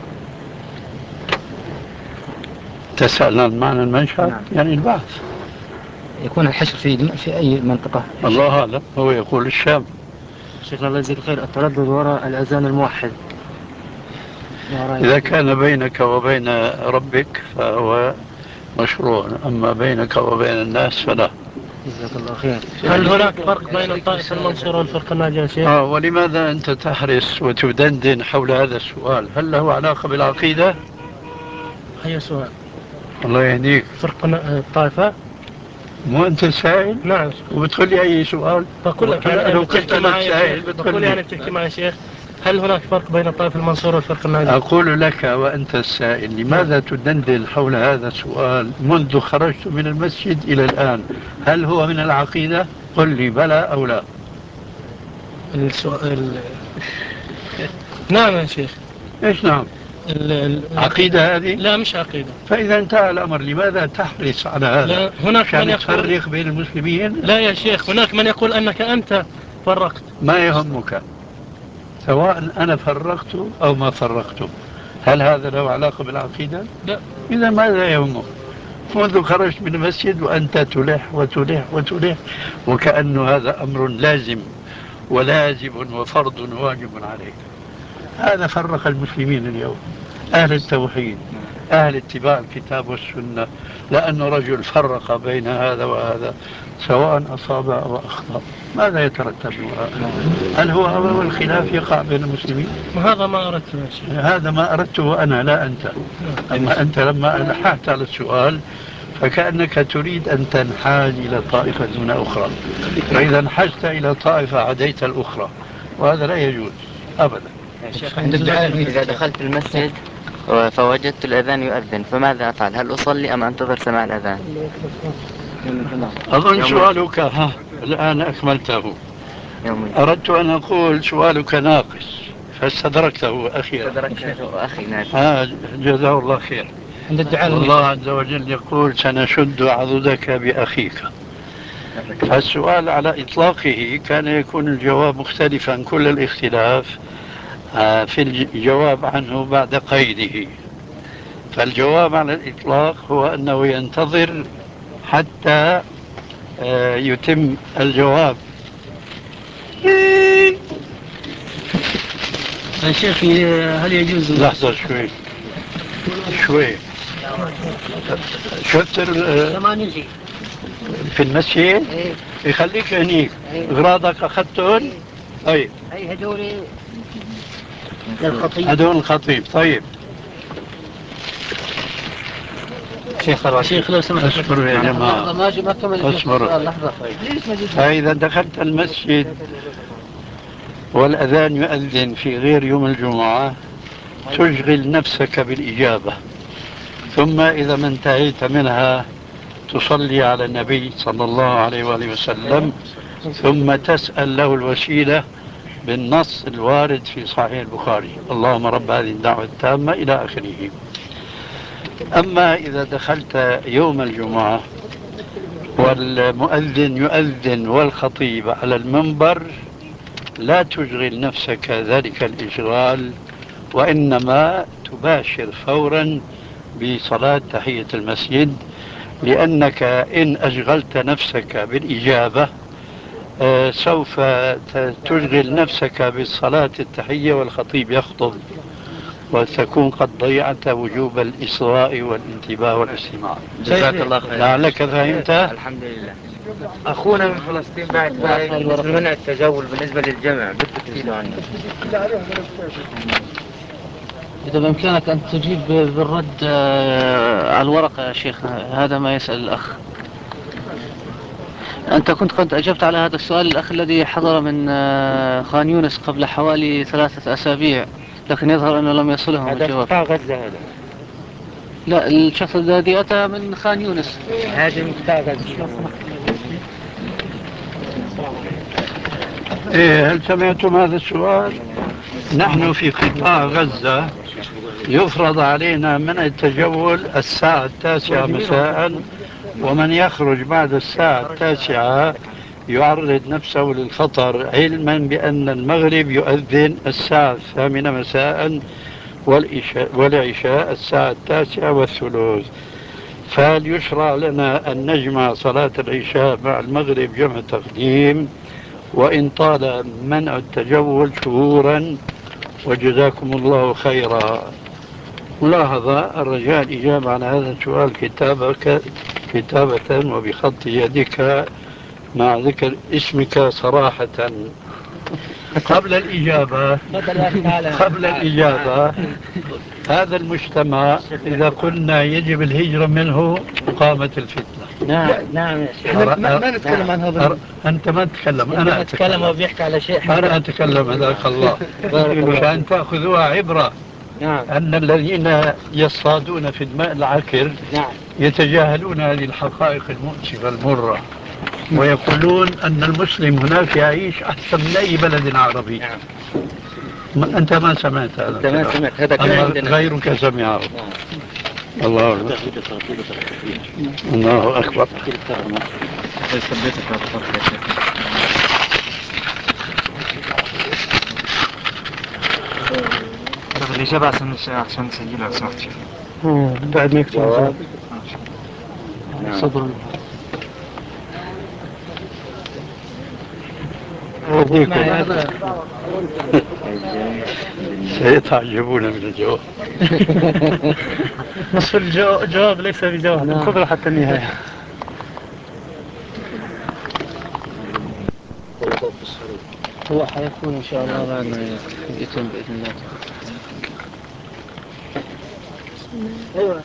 تسأل عن معنى المنشر؟ نعم. يعني البعث. يكون الحشر في في أي منطقة؟ الله أعلم. هو يقول الشام. شيخنا الله يجزيك خير. التردد وراء الأذان الموحد إذا كان بينك وبين ربك فهو مشروع، أما بينك وبين الناس فلا. جزاك الله خير. هل هناك فرق بين الطائفة المنصورة والفرقة الناجية يا شيخ؟ آه ولماذا أنت تحرص وتدندن حول هذا السؤال؟ هل له علاقة بالعقيدة؟ هي سؤال. الله يهديك. فرق الطائفة؟ مو أنت السائل؟ نعم. وبتقول لي أي سؤال؟ بقول لك يعني لو بتحكي كنت أنا معي السائل بقول يعني بتحكي معي يا شيخ هل هناك فرق بين الطائفة المنصورة والفرقة الناجية؟ أقول لك وأنت السائل لماذا تدندن حول هذا السؤال منذ خرجت من المسجد إلى الآن؟ هل هو من العقيدة؟ قل لي بلى أو لا. السؤال نعم يا شيخ. إيش نعم؟ ال... ال... عقيدة هذه؟ لا مش عقيدة. فإذا انتهى الأمر لماذا تحرص على هذا؟ لا هناك من يقول تفرق بين المسلمين؟ لا يا شيخ هناك من يقول أنك أنت فرقت. ما يهمك سواء أنا فرقت أو ما فرقت، هل هذا له علاقة بالعقيدة؟ لا. إذا ماذا يهمك؟ منذ خرجت من المسجد وأنت تلح وتلح وتلح وكأن هذا أمر لازم ولازم وفرض واجب عليك. هذا فرق المسلمين اليوم، أهل التوحيد، أهل اتباع الكتاب والسنة، لأن رجل فرق بين هذا وهذا سواء أصاب أو أخطأ ماذا يترتب؟ هل هو أول الخلاف يقع بين المسلمين؟ هذا ما أردته يا شيخ. هذا ما أردته أنا لا أنت. أما أنت لما ألححت على السؤال فكأنك تريد أن تنحاز إلى طائفة دون أخرى، فإذا انحازت إلى طائفة عديت الأخرى، وهذا لا يجوز أبدا. عند الدعاء إذا دخلت المسجد فوجدت الأذان يؤذن فماذا أفعل؟ هل أصلي أم أنتظر سماع الأذان؟ أظن سؤالك ها الآن أكملته. أردت أن أقول سؤالك ناقص فاستدركته أخيرا. استدركته أخي ناقص. آه جزاه الله خير. عند الدعاء الله عز وجل يقول سنشد عضدك بأخيك. فالسؤال على إطلاقه كان يكون الجواب مختلفا كل الاختلاف في الجواب عنه بعد قيده. فالجواب على الإطلاق هو أنه ينتظر حتى يتم الجواب. يا شيخ هل يجوز لحظة شوي شوي شفت في المسجد يخليك هنيك أغراضك أخذتهم طيب أي هدول هدول الخطيب. طيب شيخ شيخ لو سمحت اصبروا يا جماعة، ما ما كمل اصبروا. لحظة. فإذا دخلت المسجد والأذان يؤذن في غير يوم الجمعة تشغل نفسك بالإجابة، ثم إذا ما انتهيت منها تصلي على النبي صلى الله عليه وآله وسلم، ثم تسأل له الوسيلة بالنص الوارد في صحيح البخاري: اللهم رب هذه الدعوة التامة إلى آخره. أما إذا دخلت يوم الجمعة والمؤذن يؤذن والخطيب على المنبر لا تشغل نفسك ذلك الإشغال، وإنما تباشر فورا بصلاة تحية المسجد، لأنك إن أشغلت نفسك بالإجابة آه سوف تشغل نفسك بالصلاة التحية والخطيب يخطب، وتكون قد ضيعت وجوب الإصغاء والانتباه والاستماع. جزاك الله خير. لعلك فهمت. الحمد لله. أخونا من فلسطين بعد ذلك مثل منع التجول بالنسبة للجمع بدك تفيده عنه. إذا بإمكانك أن تجيب بالرد على الورقة يا شيخ، هذا ما يسأل الأخ. أنت كنت قد أجبت على هذا السؤال الأخ الذي حضر من خان يونس قبل حوالي ثلاثة أسابيع، لكن يظهر أنه لم يصلهم الجواب. هذا غزة هذا. لا، الشخص الذي أتى من خان يونس هذا مقطع غزة. إيه، هل سمعتم هذا السؤال؟ نحن في قطاع غزة يفرض علينا منع التجول الساعة التاسعة مساء، ومن يخرج بعد الساعة التاسعة يعرض نفسه للخطر، علما بأن المغرب يؤذن الساعة الثامنة مساء والعشاء الساعة التاسعة والثلث. فليشرع لنا أن نجمع صلاة العشاء مع المغرب جمع تقديم، وإن طال منع التجول شهورا. وجزاكم الله خيرا. ملاحظة: الرجاء الإجابة على هذا السؤال كتابك كتابة وبخط يدك مع ذكر اسمك صراحة. قبل الإجابة قبل الإجابة هذا المجتمع إذا قلنا يجب الهجرة منه قامت الفتنة. نعم نعم يا شيخ. ما, ما نتكلم عن هذا. أنت ما تتكلم، أنا أتكلم وبيحكي على شيء. أنا أتكلم. هداك الله. عشان تأخذوها عبرة. نعم. أن الذين يصطادون في الماء العكر نعم. يتجاهلون هذه الحقائق المؤسفة المرة، ويقولون أن المسلم هناك يعيش أحسن من أي بلد عربي. نعم. ما أنت ما سمعت هذا. أنت ما سمعت هذا كلام غيرك سمعه. نعم. الله أكبر. الله أكبر. الإجابة عشان عشان نسجلها لو سمحت شيخ. بعد ما يكتب صدر. سيتعجبون من الجواب. نصف الجواب ليس بجواب، انتظروا حتى النهاية. هو حيكون إن شاء الله بعد ما يتم بإذن الله. أيوة.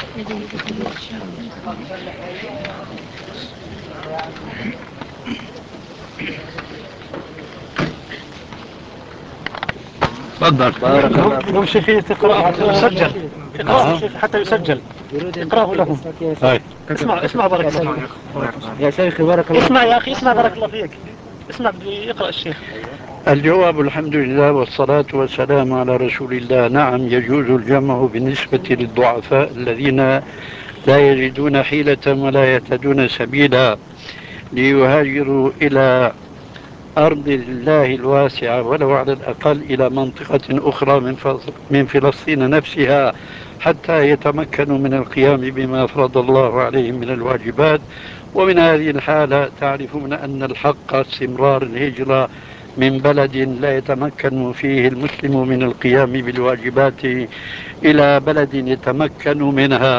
تفضل. لو شيخي تقرأ يسجل، اقرأه حتى يسجل، اقرأه لهم. اسمع اسمع بارك الله فيك يا شيخي. بارك الله. اسمع يا أخي، اسمع بارك الله فيك. اسمع يقرأ الشيخ. الجواب: الحمد لله والصلاة والسلام على رسول الله. نعم، يجوز الجمع بالنسبة للضعفاء الذين لا يجدون حيلة ولا يهتدون سبيلا ليهاجروا إلى أرض الله الواسعة، ولو على الأقل إلى منطقة أخرى من من فلسطين نفسها، حتى يتمكنوا من القيام بما فرض الله عليهم من الواجبات. ومن هذه الحالة تعرفون أن الحق استمرار الهجرة من بلد لا يتمكن فيه المسلم من القيام بالواجبات إلى بلد يتمكن منها.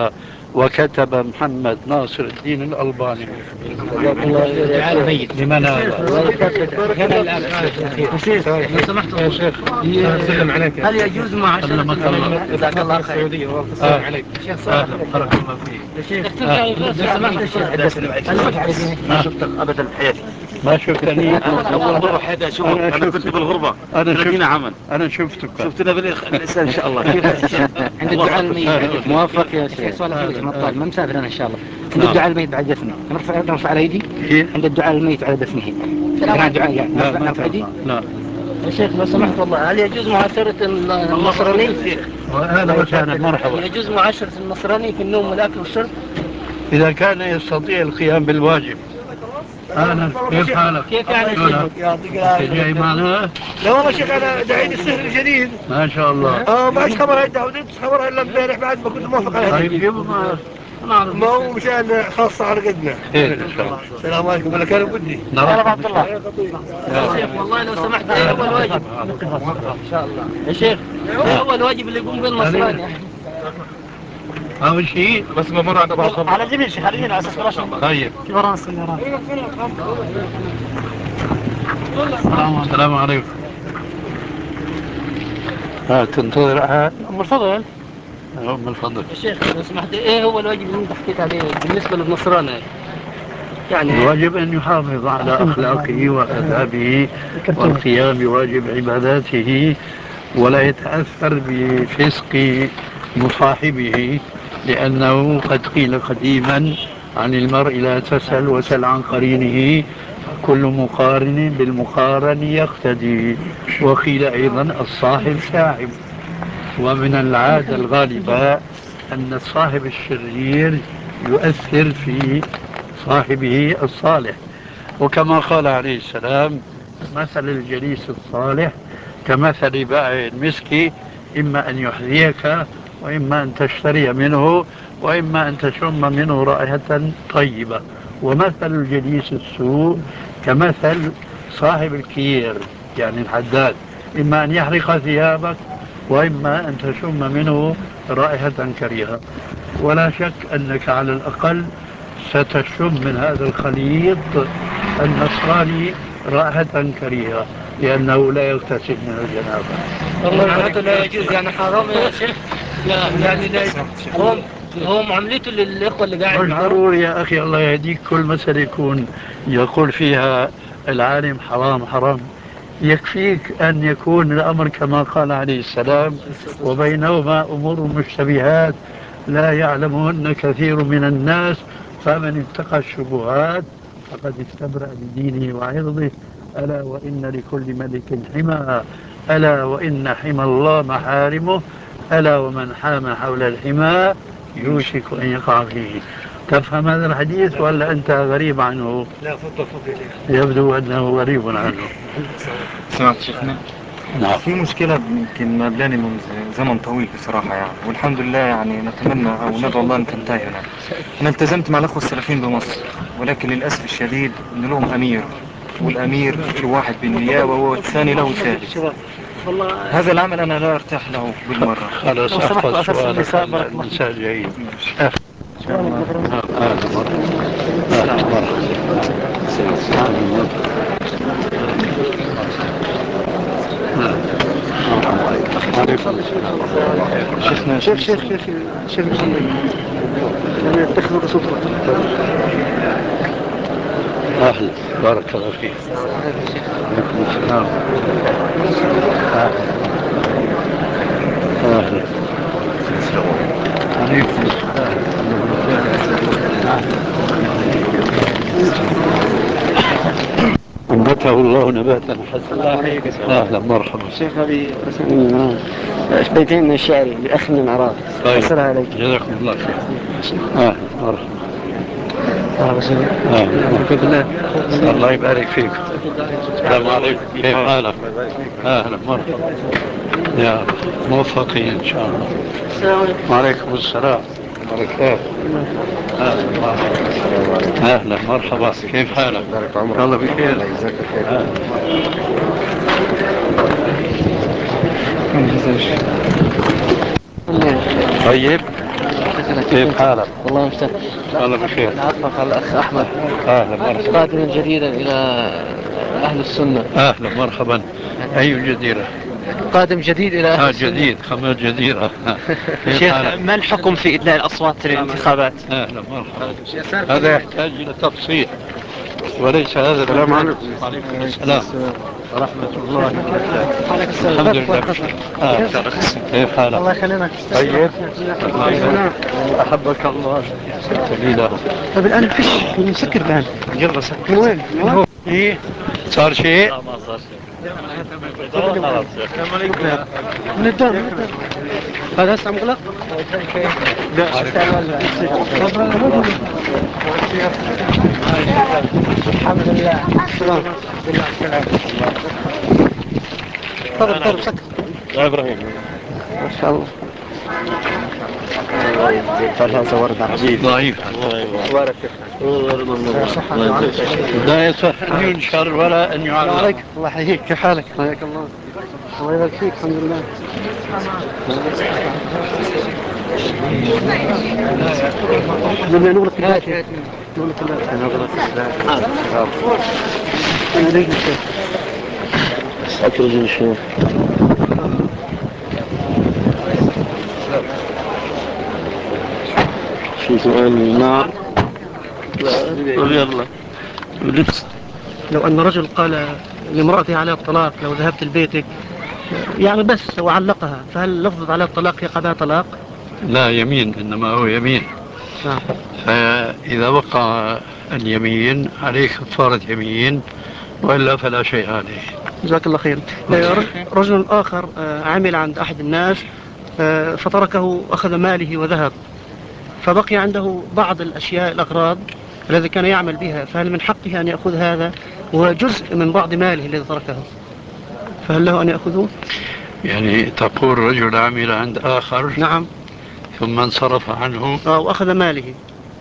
وكتب محمد ناصر الدين الألباني. دعاء الميت لمن هذا؟ هنا الآن يا شيخ لو سمحت يا شيخ سلم عليك. هل يجوز مع سلمك الله. جزاك الله خير. السعودية والسلام عليك. أهلا بارك الله فيك. يا شيخ لو سمحت يا شيخ ما شفتك ابدا في حياتي. ما شفتني؟ اول مرة حياتي اشوفك. أنا انا كنت بالغربة. أنا شفت عمل. أنا شفتك. شفتنا بالإنسان ان شاء الله. كيف عند الدعاء الميت موافق يا شيخ. سؤال اخير ما مسافر انا ان شاء الله. عند الدعاء الميت بعد دفنه نرفع نرفع على ايدي عند الدعاء الميت على دفنه. كلام دعاء يعني لا نرفع ايدي. لا يا شيخ لو سمحت والله هل يجوز معاشرة النصراني؟ أهلا وسهلا مرحبا. يجوز معاشرة النصراني في النوم والأكل والشرب؟ إذا كان يستطيع القيام بالواجب. أهلا كيف حالك؟ كيف يعني يعطيك العافية. جاي معنا؟ لا والله شيخ أنا دعيت السهر الجديد. ما شاء الله. اه ما عادش خبر هيدا وديت خبرها إلا امبارح بعد ما كنت موافق على طيب جيبوا معك. ما هو مشان خاصة على قدنا. خير إن شاء الله. السلام عليكم أنا كان بدي. نعم عبد الله. يا شيخ والله لو سمحت إيه هو الواجب؟ إن شاء الله. يا شيخ إيه هو الواجب اللي يقوم به النصراني؟ أول شيء بس ما مرة عند بعض. على اليمين شيخ على اليمين على أساس رشا. طيب. كيف ورانا السيارات؟ السلام عليكم. ها تنتظر أحد؟ أم الفضل. أم الفضل. يا شيخ لو سمحت إيه هو الواجب اللي أنت حكيت عليه بالنسبة للنصراني؟ يعني الواجب أن يحافظ على أخلاقه وآدابه والقيام بواجب عباداته ولا يتأثر بفسق مصاحبه، لأنه قد قيل قديما عن المرء لا تسل وسل عن قرينه، كل مقارن بالمقارن يقتدي، وقيل أيضا الصاحب شاعب. ومن العادة الغالبة أن الصاحب الشرير يؤثر في صاحبه الصالح، وكما قال عليه السلام مثل الجليس الصالح كمثل بائع المسك، إما أن يحذيك وإما أن تشتري منه وإما أن تشم منه رائحة طيبة، ومثل الجليس السوء كمثل صاحب الكير يعني الحداد، إما أن يحرق ثيابك وإما أن تشم منه رائحة كريهة. ولا شك أنك على الأقل ستشم من هذا الخليط النصراني رائحة كريهة، لأنه لا يغتسل من الجنابة. والله هذا لا يجوز يعني حرام يا شيخ. يعني لا هو هو معاملته للإخوة اللي قاعد مش معهم. ضروري يا أخي الله يهديك كل مسألة يكون يقول فيها العالم حرام حرام، يكفيك أن يكون الأمر كما قال عليه السلام وبينهما أمور مشتبهات لا يعلمهن كثير من الناس، فمن اتقى الشبهات فقد استبرأ لدينه وعرضه، ألا وإن لكل ملك حمى، ألا وإن حمى الله محارمه، ألا ومن حام حول الحمى يوشك أن يقع فيه. تفهم هذا الحديث ولا أنت غريب عنه؟ لا فضل فضل. يبدو أنه غريب عنه. سمعت شيخنا؟ نعم. في مشكلة يمكن مبلاني من زمن طويل بصراحة يعني، والحمد لله يعني نتمنى أو ندعو الله أن تنتهي هنا. أنا التزمت مع الأخوة السلفيين بمصر، ولكن للأسف الشديد أن لهم أمير، والأمير في واحد بالنيابة والثاني له ثالث. هذا العمل أنا لا أرتاح له بالمرة. خلاص أحفظ سؤالك النساء جيد. شيخنا شيخ شيخ شيخ شيخ محمد يعني اتخذوا بسطرة. أهلا بارك الله فيك. عليكم السلام. أهلا عليكم السلام. أنبته الله نباتا حسنا. أهلا مرحبا. شيخ هذه بيتين من الشعر لأخ من العراق. طيب السلام عليكم. جزاكم الله خير. أهلا مرحبا. أهلا الله يبارك فيك. السلام عليكم. كيف حالك؟ أهلا مرحبا. يا موفقين إن شاء الله. السلام عليكم. وعليكم السلام. بركات. أهلا مرحبا. أهلا مرحبا. كيف حالك؟ الله بخير. طيب كيف حالك؟ والله مستمع. والله بخير. نعرفك على الأخ أحمد. أهلا مرحبا. قادما جديدا إلى أهل السنة. أهلا مرحبا. أي جزيرة؟ قادم جديد إلى أهل آه السنة. جديد خمس جزيرة. شيخ ما الحكم في إدلاء الأصوات في الانتخابات؟ أهلا مرحبا. هذا يحتاج إلى تفصيل وليس هذا. السلام عليكم. وعليكم السلام ورحمة الله وبركاته. الحمد لله بخير. آه. كيف حالك؟ الله يخليك. طيب. أحبك الله. قليلا. طيب الآن فيش مسكر الآن. يلا سكر. من وين؟ من وين؟ إيه صار شيء؟ لا ما صار شيء. من الدار من الدار. هذا هسه مغلق؟ لا. الحمد لله. السلام. تفضل تفضل سكر. يا ابراهيم. ما شاء الله. فالها صورت عجيب. ضعيف. بارك لا يصح أن ينشر ولا أن يعلق. الله يحييك. كيف حالك؟ حياك الله. الله يبارك فيك. الحمد لله. نبي نغلق الباب. نغلق الباب. نغلق الباب. أنا ليش الشيخ؟ أخرج الشيخ. في سؤال النار. يلا. لو أن رجل قال لامرأته على الطلاق لو ذهبت لبيتك يعني بس وعلقها، فهل لفظ على الطلاق يقع طلاق؟ لا يمين، إنما هو يمين. نعم. فإذا وقع اليمين عليه كفارة يمين، وإلا فلا شيء عليه. جزاك الله خير. رجل آخر عمل عند أحد الناس فتركه، أخذ ماله وذهب، فبقي عنده بعض الأشياء الأغراض الذي كان يعمل بها، فهل من حقه أن يأخذ هذا؟ وجزء من بعض ماله الذي تركه، فهل له أن يأخذه؟ يعني تقول رجل عمل عند آخر. نعم. ثم انصرف عنه. آه وأخذ ماله.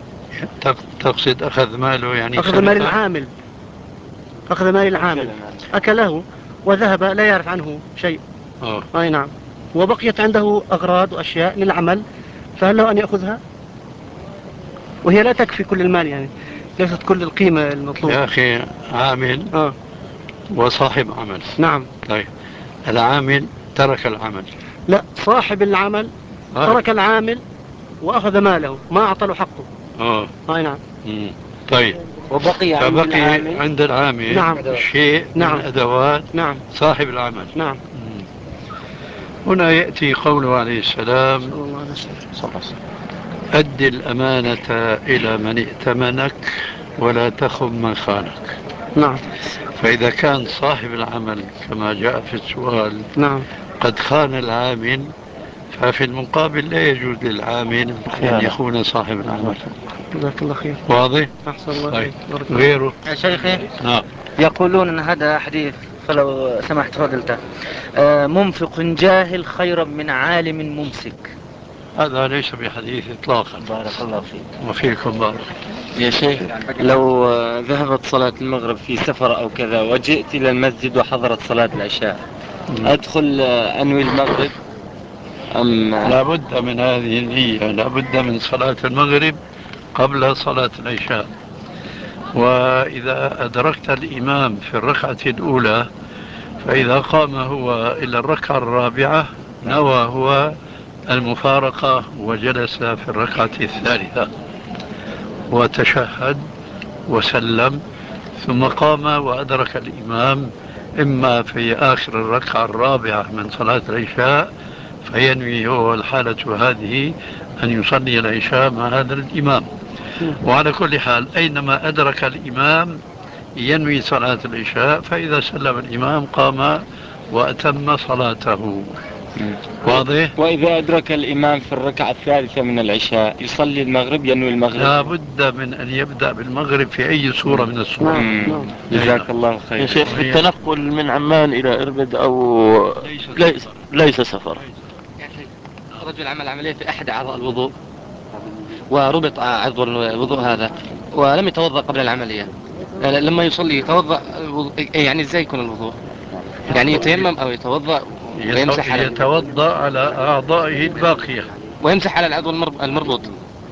تقصد أخذ ماله يعني أخذ مال العامل. أخذ مال العامل أكله وذهب لا يعرف عنه شيء. أوه. أي نعم. وبقيت عنده أغراض وأشياء للعمل، فهل له أن يأخذها؟ وهي لا تكفي كل المال، يعني ليست كل القيمة المطلوبة. يا أخي عامل آه. وصاحب عمل. نعم. طيب العامل ترك العمل. لا، صاحب العمل آه. ترك العامل وأخذ ماله، ما أعطى له حقه. اه أي نعم. مم. طيب وبقي عند فبقي العامل. عند العامل نعم. شيء نعم. من أدوات نعم. صاحب العمل. نعم. مم. هنا يأتي قوله عليه السلام: صلى الله عليه وسلم: أد الأمانة إلى من ائتمنك ولا تخن من خانك. نعم. فإذا كان صاحب العمل كما جاء في السؤال نعم قد خان العامل، ففي المقابل لا يجوز للعامل أن يخون صاحب العمل. جزاك الله خير. واضح؟ أحسن الله طيب. عليك. غيره يا شيخي. نعم. يقولون أن هذا حديث، فلو سمحت فضلته، آه منفق جاهل خيرا من عالم ممسك. هذا ليس بحديث إطلاقا. بارك الله فيك. وفيكم بارك. يا شيخ، لو ذهبت صلاة المغرب في سفر أو كذا وجئت إلى المسجد وحضرت صلاة العشاء، أدخل أنوي المغرب أم؟ لابد من هذه النية، لابد من صلاة المغرب قبل صلاة العشاء. وإذا أدركت الإمام في الركعة الأولى، فإذا قام هو إلى الركعة الرابعة نوى هو المفارقة وجلس في الركعة الثالثة وتشهد وسلم، ثم قام وأدرك الإمام إما في آخر الركعة الرابعة من صلاة العشاء، فينوي هو الحالة هذه أن يصلي العشاء مع هذا الإمام. وعلى كل حال أينما أدرك الإمام ينوي صلاة العشاء، فإذا سلم الإمام قام وأتم صلاته. واضح؟ وإذا أدرك الإمام في الركعة الثالثة من العشاء يصلي المغرب، ينوي المغرب. لا بد من أن يبدأ بالمغرب في أي صورة من الصور. جزاك الله خير. يا شيخ، في التنقل من عمان إلى إربد أو ليس, ليس سفر. رجل عمل عملية في أحد أعضاء الوضوء وربط عضو الوضوء هذا ولم يتوضأ قبل العملية، لما يصلي يتوضأ يعني إزاي يكون الوضوء؟ يعني يتيمم أو يتوضأ ويمسح على يتوضأ على أعضائه الباقية ويمسح على العضو المربوط.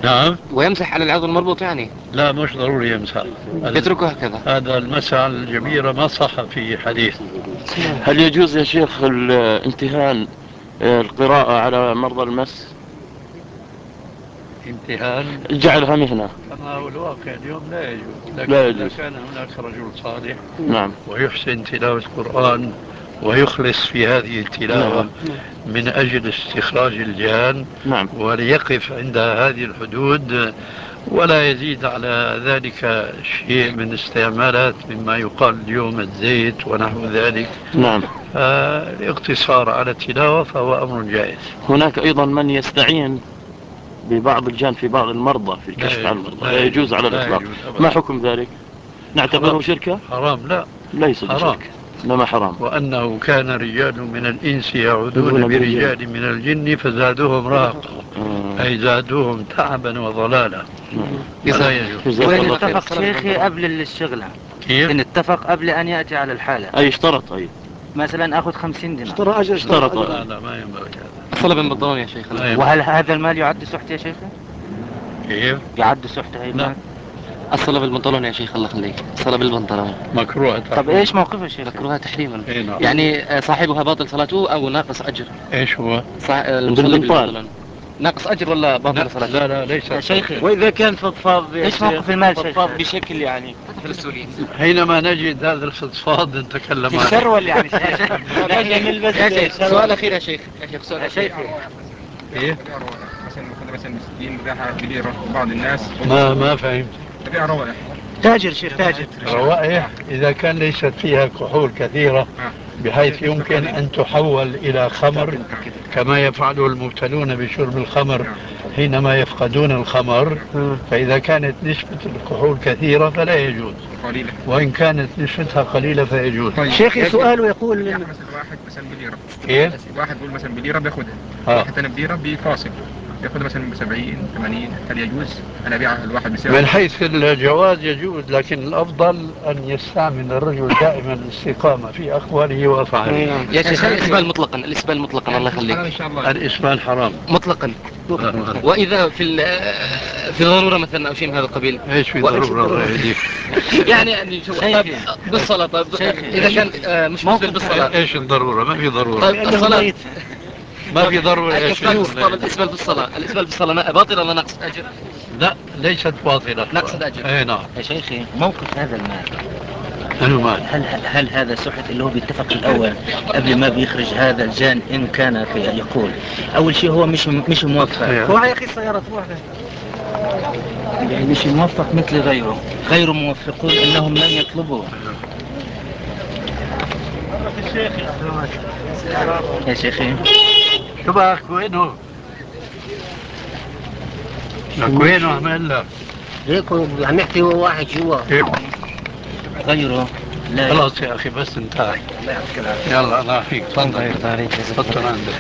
نعم. ويمسح على العضو المربوط يعني؟ لا مش ضروري يمسح، يتركه هكذا. هذا المسح على الجبيرة ما صح في حديث. هل يجوز يا شيخ الامتهان القراءة على مرضى المس؟ امتهان جعلها مهنة. كما هو الواقع اليوم لا يجوز، لكن لا إذا يجوز. كان هناك رجل صالح نعم. ويحسن تلاوة القرآن ويخلص في هذه التلاوة نعم. من أجل استخراج الجان، نعم. وليقف عند هذه الحدود ولا يزيد على ذلك شيء من استعمالات مما يقال اليوم الزيت ونحو ذلك. نعم. فالاقتصار على التلاوة فهو أمر جائز. هناك أيضا من يستعين ببعض الجان في بعض المرضى في الكشف عن المرضى، لا يجوز على الإطلاق. ما حكم ذلك؟ نعتبره شركة؟ حرام. لا ليس حرام، بشركة، إنما حرام. وأنه كان رجال من الإنس يعودون برجال من الجن فزادوهم رهقا، أي زادوهم تعبا وضلالا. لا يجوز. وإن اتفق شيخي قبل الشغلة، كيف؟ إن اتفق قبل أن يأتي على الحالة. أي اشترط. أي مثلا أخذ خمسين دينار. اشترى أجر. اشترط. لا لا ما ينبغي هذا. طلب البنطلون يا شيخ. وهل هذا المال يعد سحت يا شيخ؟ كيف؟ يعد سحت هاي المال؟ الصلاة بالبنطلون يا شيخ الله يخليك، الصلاة بالبنطلون مكروه. طب ايش موقفه يا شيخ؟ مكروه تحريما. إيه نعم. يعني صاحبها باطل صلاته او ناقص اجر. ايش هو؟ صح... المصلي بالبنطلون ناقص اجر ولا باطل صلاته؟ لا لا ليس يا شيخي. وإذا كان فضفاض ايش موقف المال شيخ؟ فضفاض بشكل يعني مثل السوريين. حينما نجد هذا الفضفاض نتكلم عنه. تشرول يعني يا شيخ سؤال اخير يا شيخ. يا شيخ سؤال اخير. ايه؟ مثلا ناخذ مثلا ستين بضاعة كبيرة بعض الناس ما ما فهمت. تبيع روائح. تاجر شيخ تاجر. روائح إذا كان ليست فيها كحول كثيرة بحيث يمكن أن تحول إلى خمر كما يفعل المبتلون بشرب الخمر حينما يفقدون الخمر، فإذا كانت نسبة الكحول كثيرة فلا يجوز، وإن كانت نسبتها قليلة فيجوز. شيخي سؤاله يقول مثلا واحد مثلا بليرة. كيف؟ واحد يقول مثلا بليرة بياخدها، آه. واحد ثاني بليرة بفاصل ياخدها مثلا ب سبعين ثمانين، هل يجوز أنا أبيعها الواحد بسعر؟ من حيث الجواز يجوز، لكن الأفضل أن يستعمل الرجل دائما الاستقامة في أقواله وأفعاله. يا شيخ الإسبال مطلقا، الإسبال مطلقا الله يخليك. الإسبال حرام مطلقا. وإذا في في ضرورة مثلا أو شيء من هذا القبيل. إيش في ضرورة؟ يعني بالصلاة. طيب إذا كان مش مسلم بالصلاة. إيش الضرورة؟ ما في ضرورة. طيب الصلاة ما في ضرورة. الإسبال بالصلاة، الإسبال بالصلاة باطل ولا ناقص أجر؟ لا ليست باطلة. ناقص أجر. اي نعم. يا شيخي موقف هذا المال المال هل هل هذا سحت اللي هو بيتفق في الأول قبل ما بيخرج هذا الجان إن كان يقول أول شيء هو مش مش موفق. هو يا أخي السيارة واحدة يعني مش موفق مثل غيره، غير موفقون إنهم لن يطلبوا. يا شيخي شبك وينه؟ لك وينه عمل لك؟ هيك عم يحكي واحد جوا. غيره لا. خلاص يا أخي بس انتهى. يلا الله يعافيك. تفضل. تفضل عندك.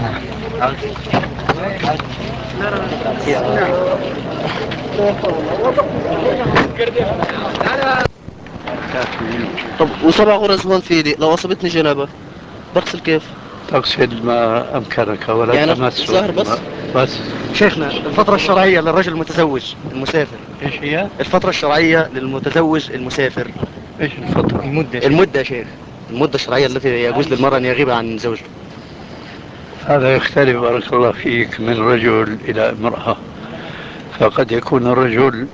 طب وسبع غرز هون في ايدي، لو اصابتني جنابه بغسل كيف؟ تغسل ما امكنك ولا يعني تمس. ظاهر بس بس شيخنا الفترة الشرعية للرجل المتزوج المسافر. ايش هي؟ الفترة الشرعية للمتزوج المسافر. ايش الفترة؟ المدة. المدة يا شيخ، المدة الشرعية التي يجوز للمرأة أن يغيب عن زوجها. هذا يختلف بارك الله فيك من رجل إلى امرأة، فقد يكون الرجل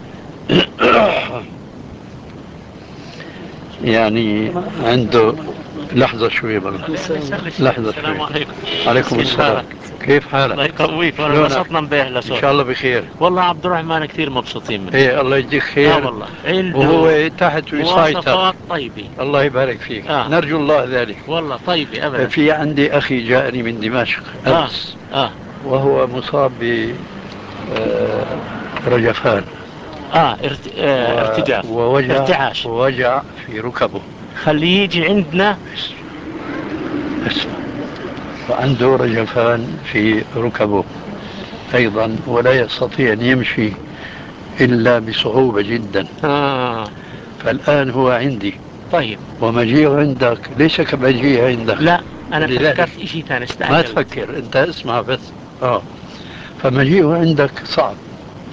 يعني عنده لحظة شوية بالله. لحظة السلام شوية. عليكم. عليكم السلام. كيف حالك؟ الله يقويك. والله نشاطنا امبارح ان شاء الله بخير. والله عبد الرحمن كثير مبسوطين منه. ايه الله يجزيك خير. اه والله عنده وهو تحت وصايتك. مواصفات طيبة. الله يبارك فيك. آه. نرجو الله ذلك. والله طيبة ابدا. في عندي اخي جاءني من دمشق امس. آه. آه. وهو مصاب ب آه رجفان. اه, ارت... آه و... ارتجاف ووجع ارتعاش ووجع في ركبه. خليه يجي عندنا. اسمع، وعنده رجفان في ركبه أيضا ولا يستطيع أن يمشي إلا بصعوبة جدا. آه. فالآن هو عندي. طيب ومجيء عندك ليس كمجيء عندك. لا أنا فكرت إشي ثاني. ما تفكر أنت اسمع بس. آه فمجيء عندك صعب.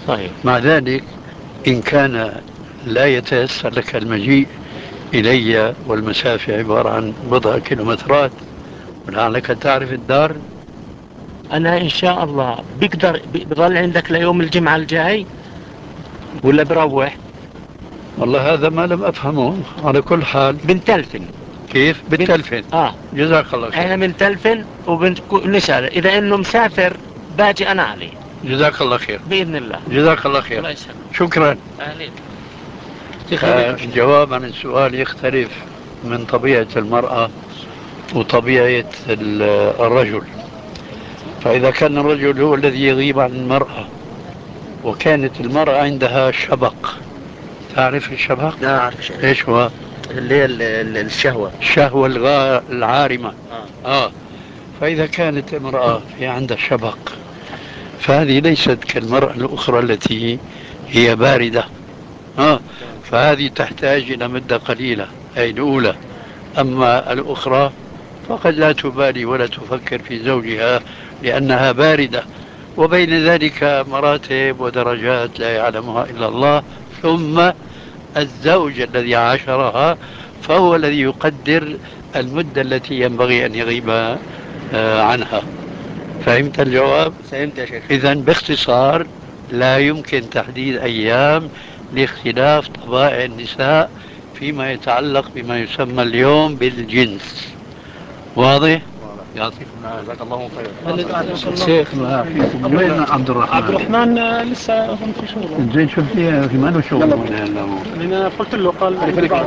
صحيح. مع ذلك إن كان لا يتيسر لك المجيء إلي والمسافة عبارة عن بضع كيلومترات ولعلك تعرف الدار. أنا إن شاء الله بقدر بضل عندك ليوم الجمعة الجاي ولا بروح؟ والله هذا ما لم أفهمه. على كل حال بنتلفن. كيف بنتلفن؟ آه جزاك الله خير. احنا بنتلفن وبنسأل إذا إنه مسافر باجي أنا عليه. جزاك الله خير. بإذن الله. جزاك الله خير. الله يسلمك. شكرا. أهلين. الجواب عن السؤال يختلف من طبيعة المرأة وطبيعة الرجل. فإذا كان الرجل هو الذي يغيب عن المرأة وكانت المرأة عندها شبق، تعرف الشبق؟ لا أعرف شيء. إيش هو؟ اللي هي الشهوة. الشهوة الغا... العارمة. آه. آه. فإذا كانت امرأة في عندها شبق فهذه ليست كالمرأة الأخرى التي هي باردة. آه. فهذه تحتاج إلى مدة قليلة، أي الأولى. أما الأخرى فقد لا تبالي ولا تفكر في زوجها لأنها باردة. وبين ذلك مراتب ودرجات لا يعلمها إلا الله. ثم الزوج الذي عاشرها فهو الذي يقدر المدة التي ينبغي أن يغيب عنها. فهمت الجواب؟ فهمت يا شيخ. إذن باختصار لا يمكن تحديد أيام لاختلاف طبائع النساء فيما يتعلق بما يسمى اليوم بالجنس. واضح؟ يعطيكم العافية. جزاك الله خير. شيخنا فيكم وين عبد الرحمن؟ عبد الرحمن لسه هم في شغله. زين شو في في ما له شغل هنا. انا قلت له قال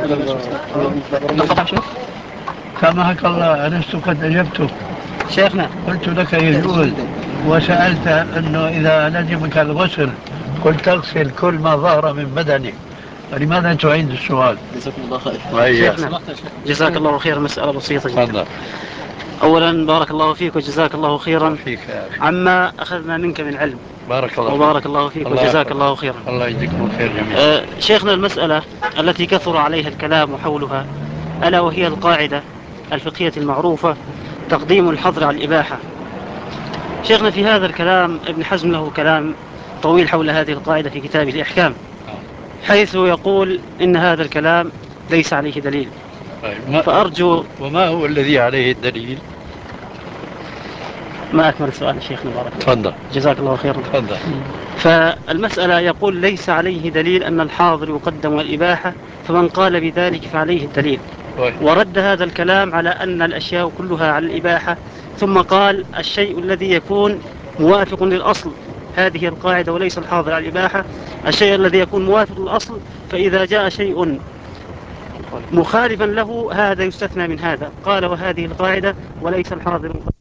سامحك الله ألست قد أجبته شيخنا. قلت لك يجوز وسألت أنه إذا لزمك الغسل قلت تغسل كل ما ظهر من بدنك، فلماذا تعيد السؤال؟ جزاكم الله خير. شيخنا جزاك الله خير. مسألة بسيطة جدا. تفضل. أولا بارك الله فيك وجزاك الله خيرا فيك عما أخذنا منك من علم. بارك الله وبارك الله فيك وجزاك الله خيرا. الله يجزيكم خير جميعا. آه شيخنا المسألة التي كثر عليها الكلام حولها ألا وهي القاعدة الفقهية المعروفة تقديم الحظر على الإباحة. شيخنا في هذا الكلام ابن حزم له كلام طويل حول هذه القاعدة في كتابه الإحكام، حيث يقول إن هذا الكلام ليس عليه دليل. طيب. فأرجو. وما هو الذي عليه الدليل؟ ما أكمل السؤال شيخنا بارك الله. تفضل. جزاك الله خيرا. تفضل. فالمسألة يقول ليس عليه دليل أن الحاضر يقدم الإباحة، فمن قال بذلك فعليه الدليل. طيب. ورد هذا الكلام على أن الأشياء كلها على الإباحة، ثم قال الشيء الذي يكون موافق للأصل هذه القاعدة وليس الحاضر على الإباحة. الشيء الذي يكون موافق للأصل فإذا جاء شيء مخالفا له هذا يستثنى من هذا. قال وهذه القاعدة وليس الحاضر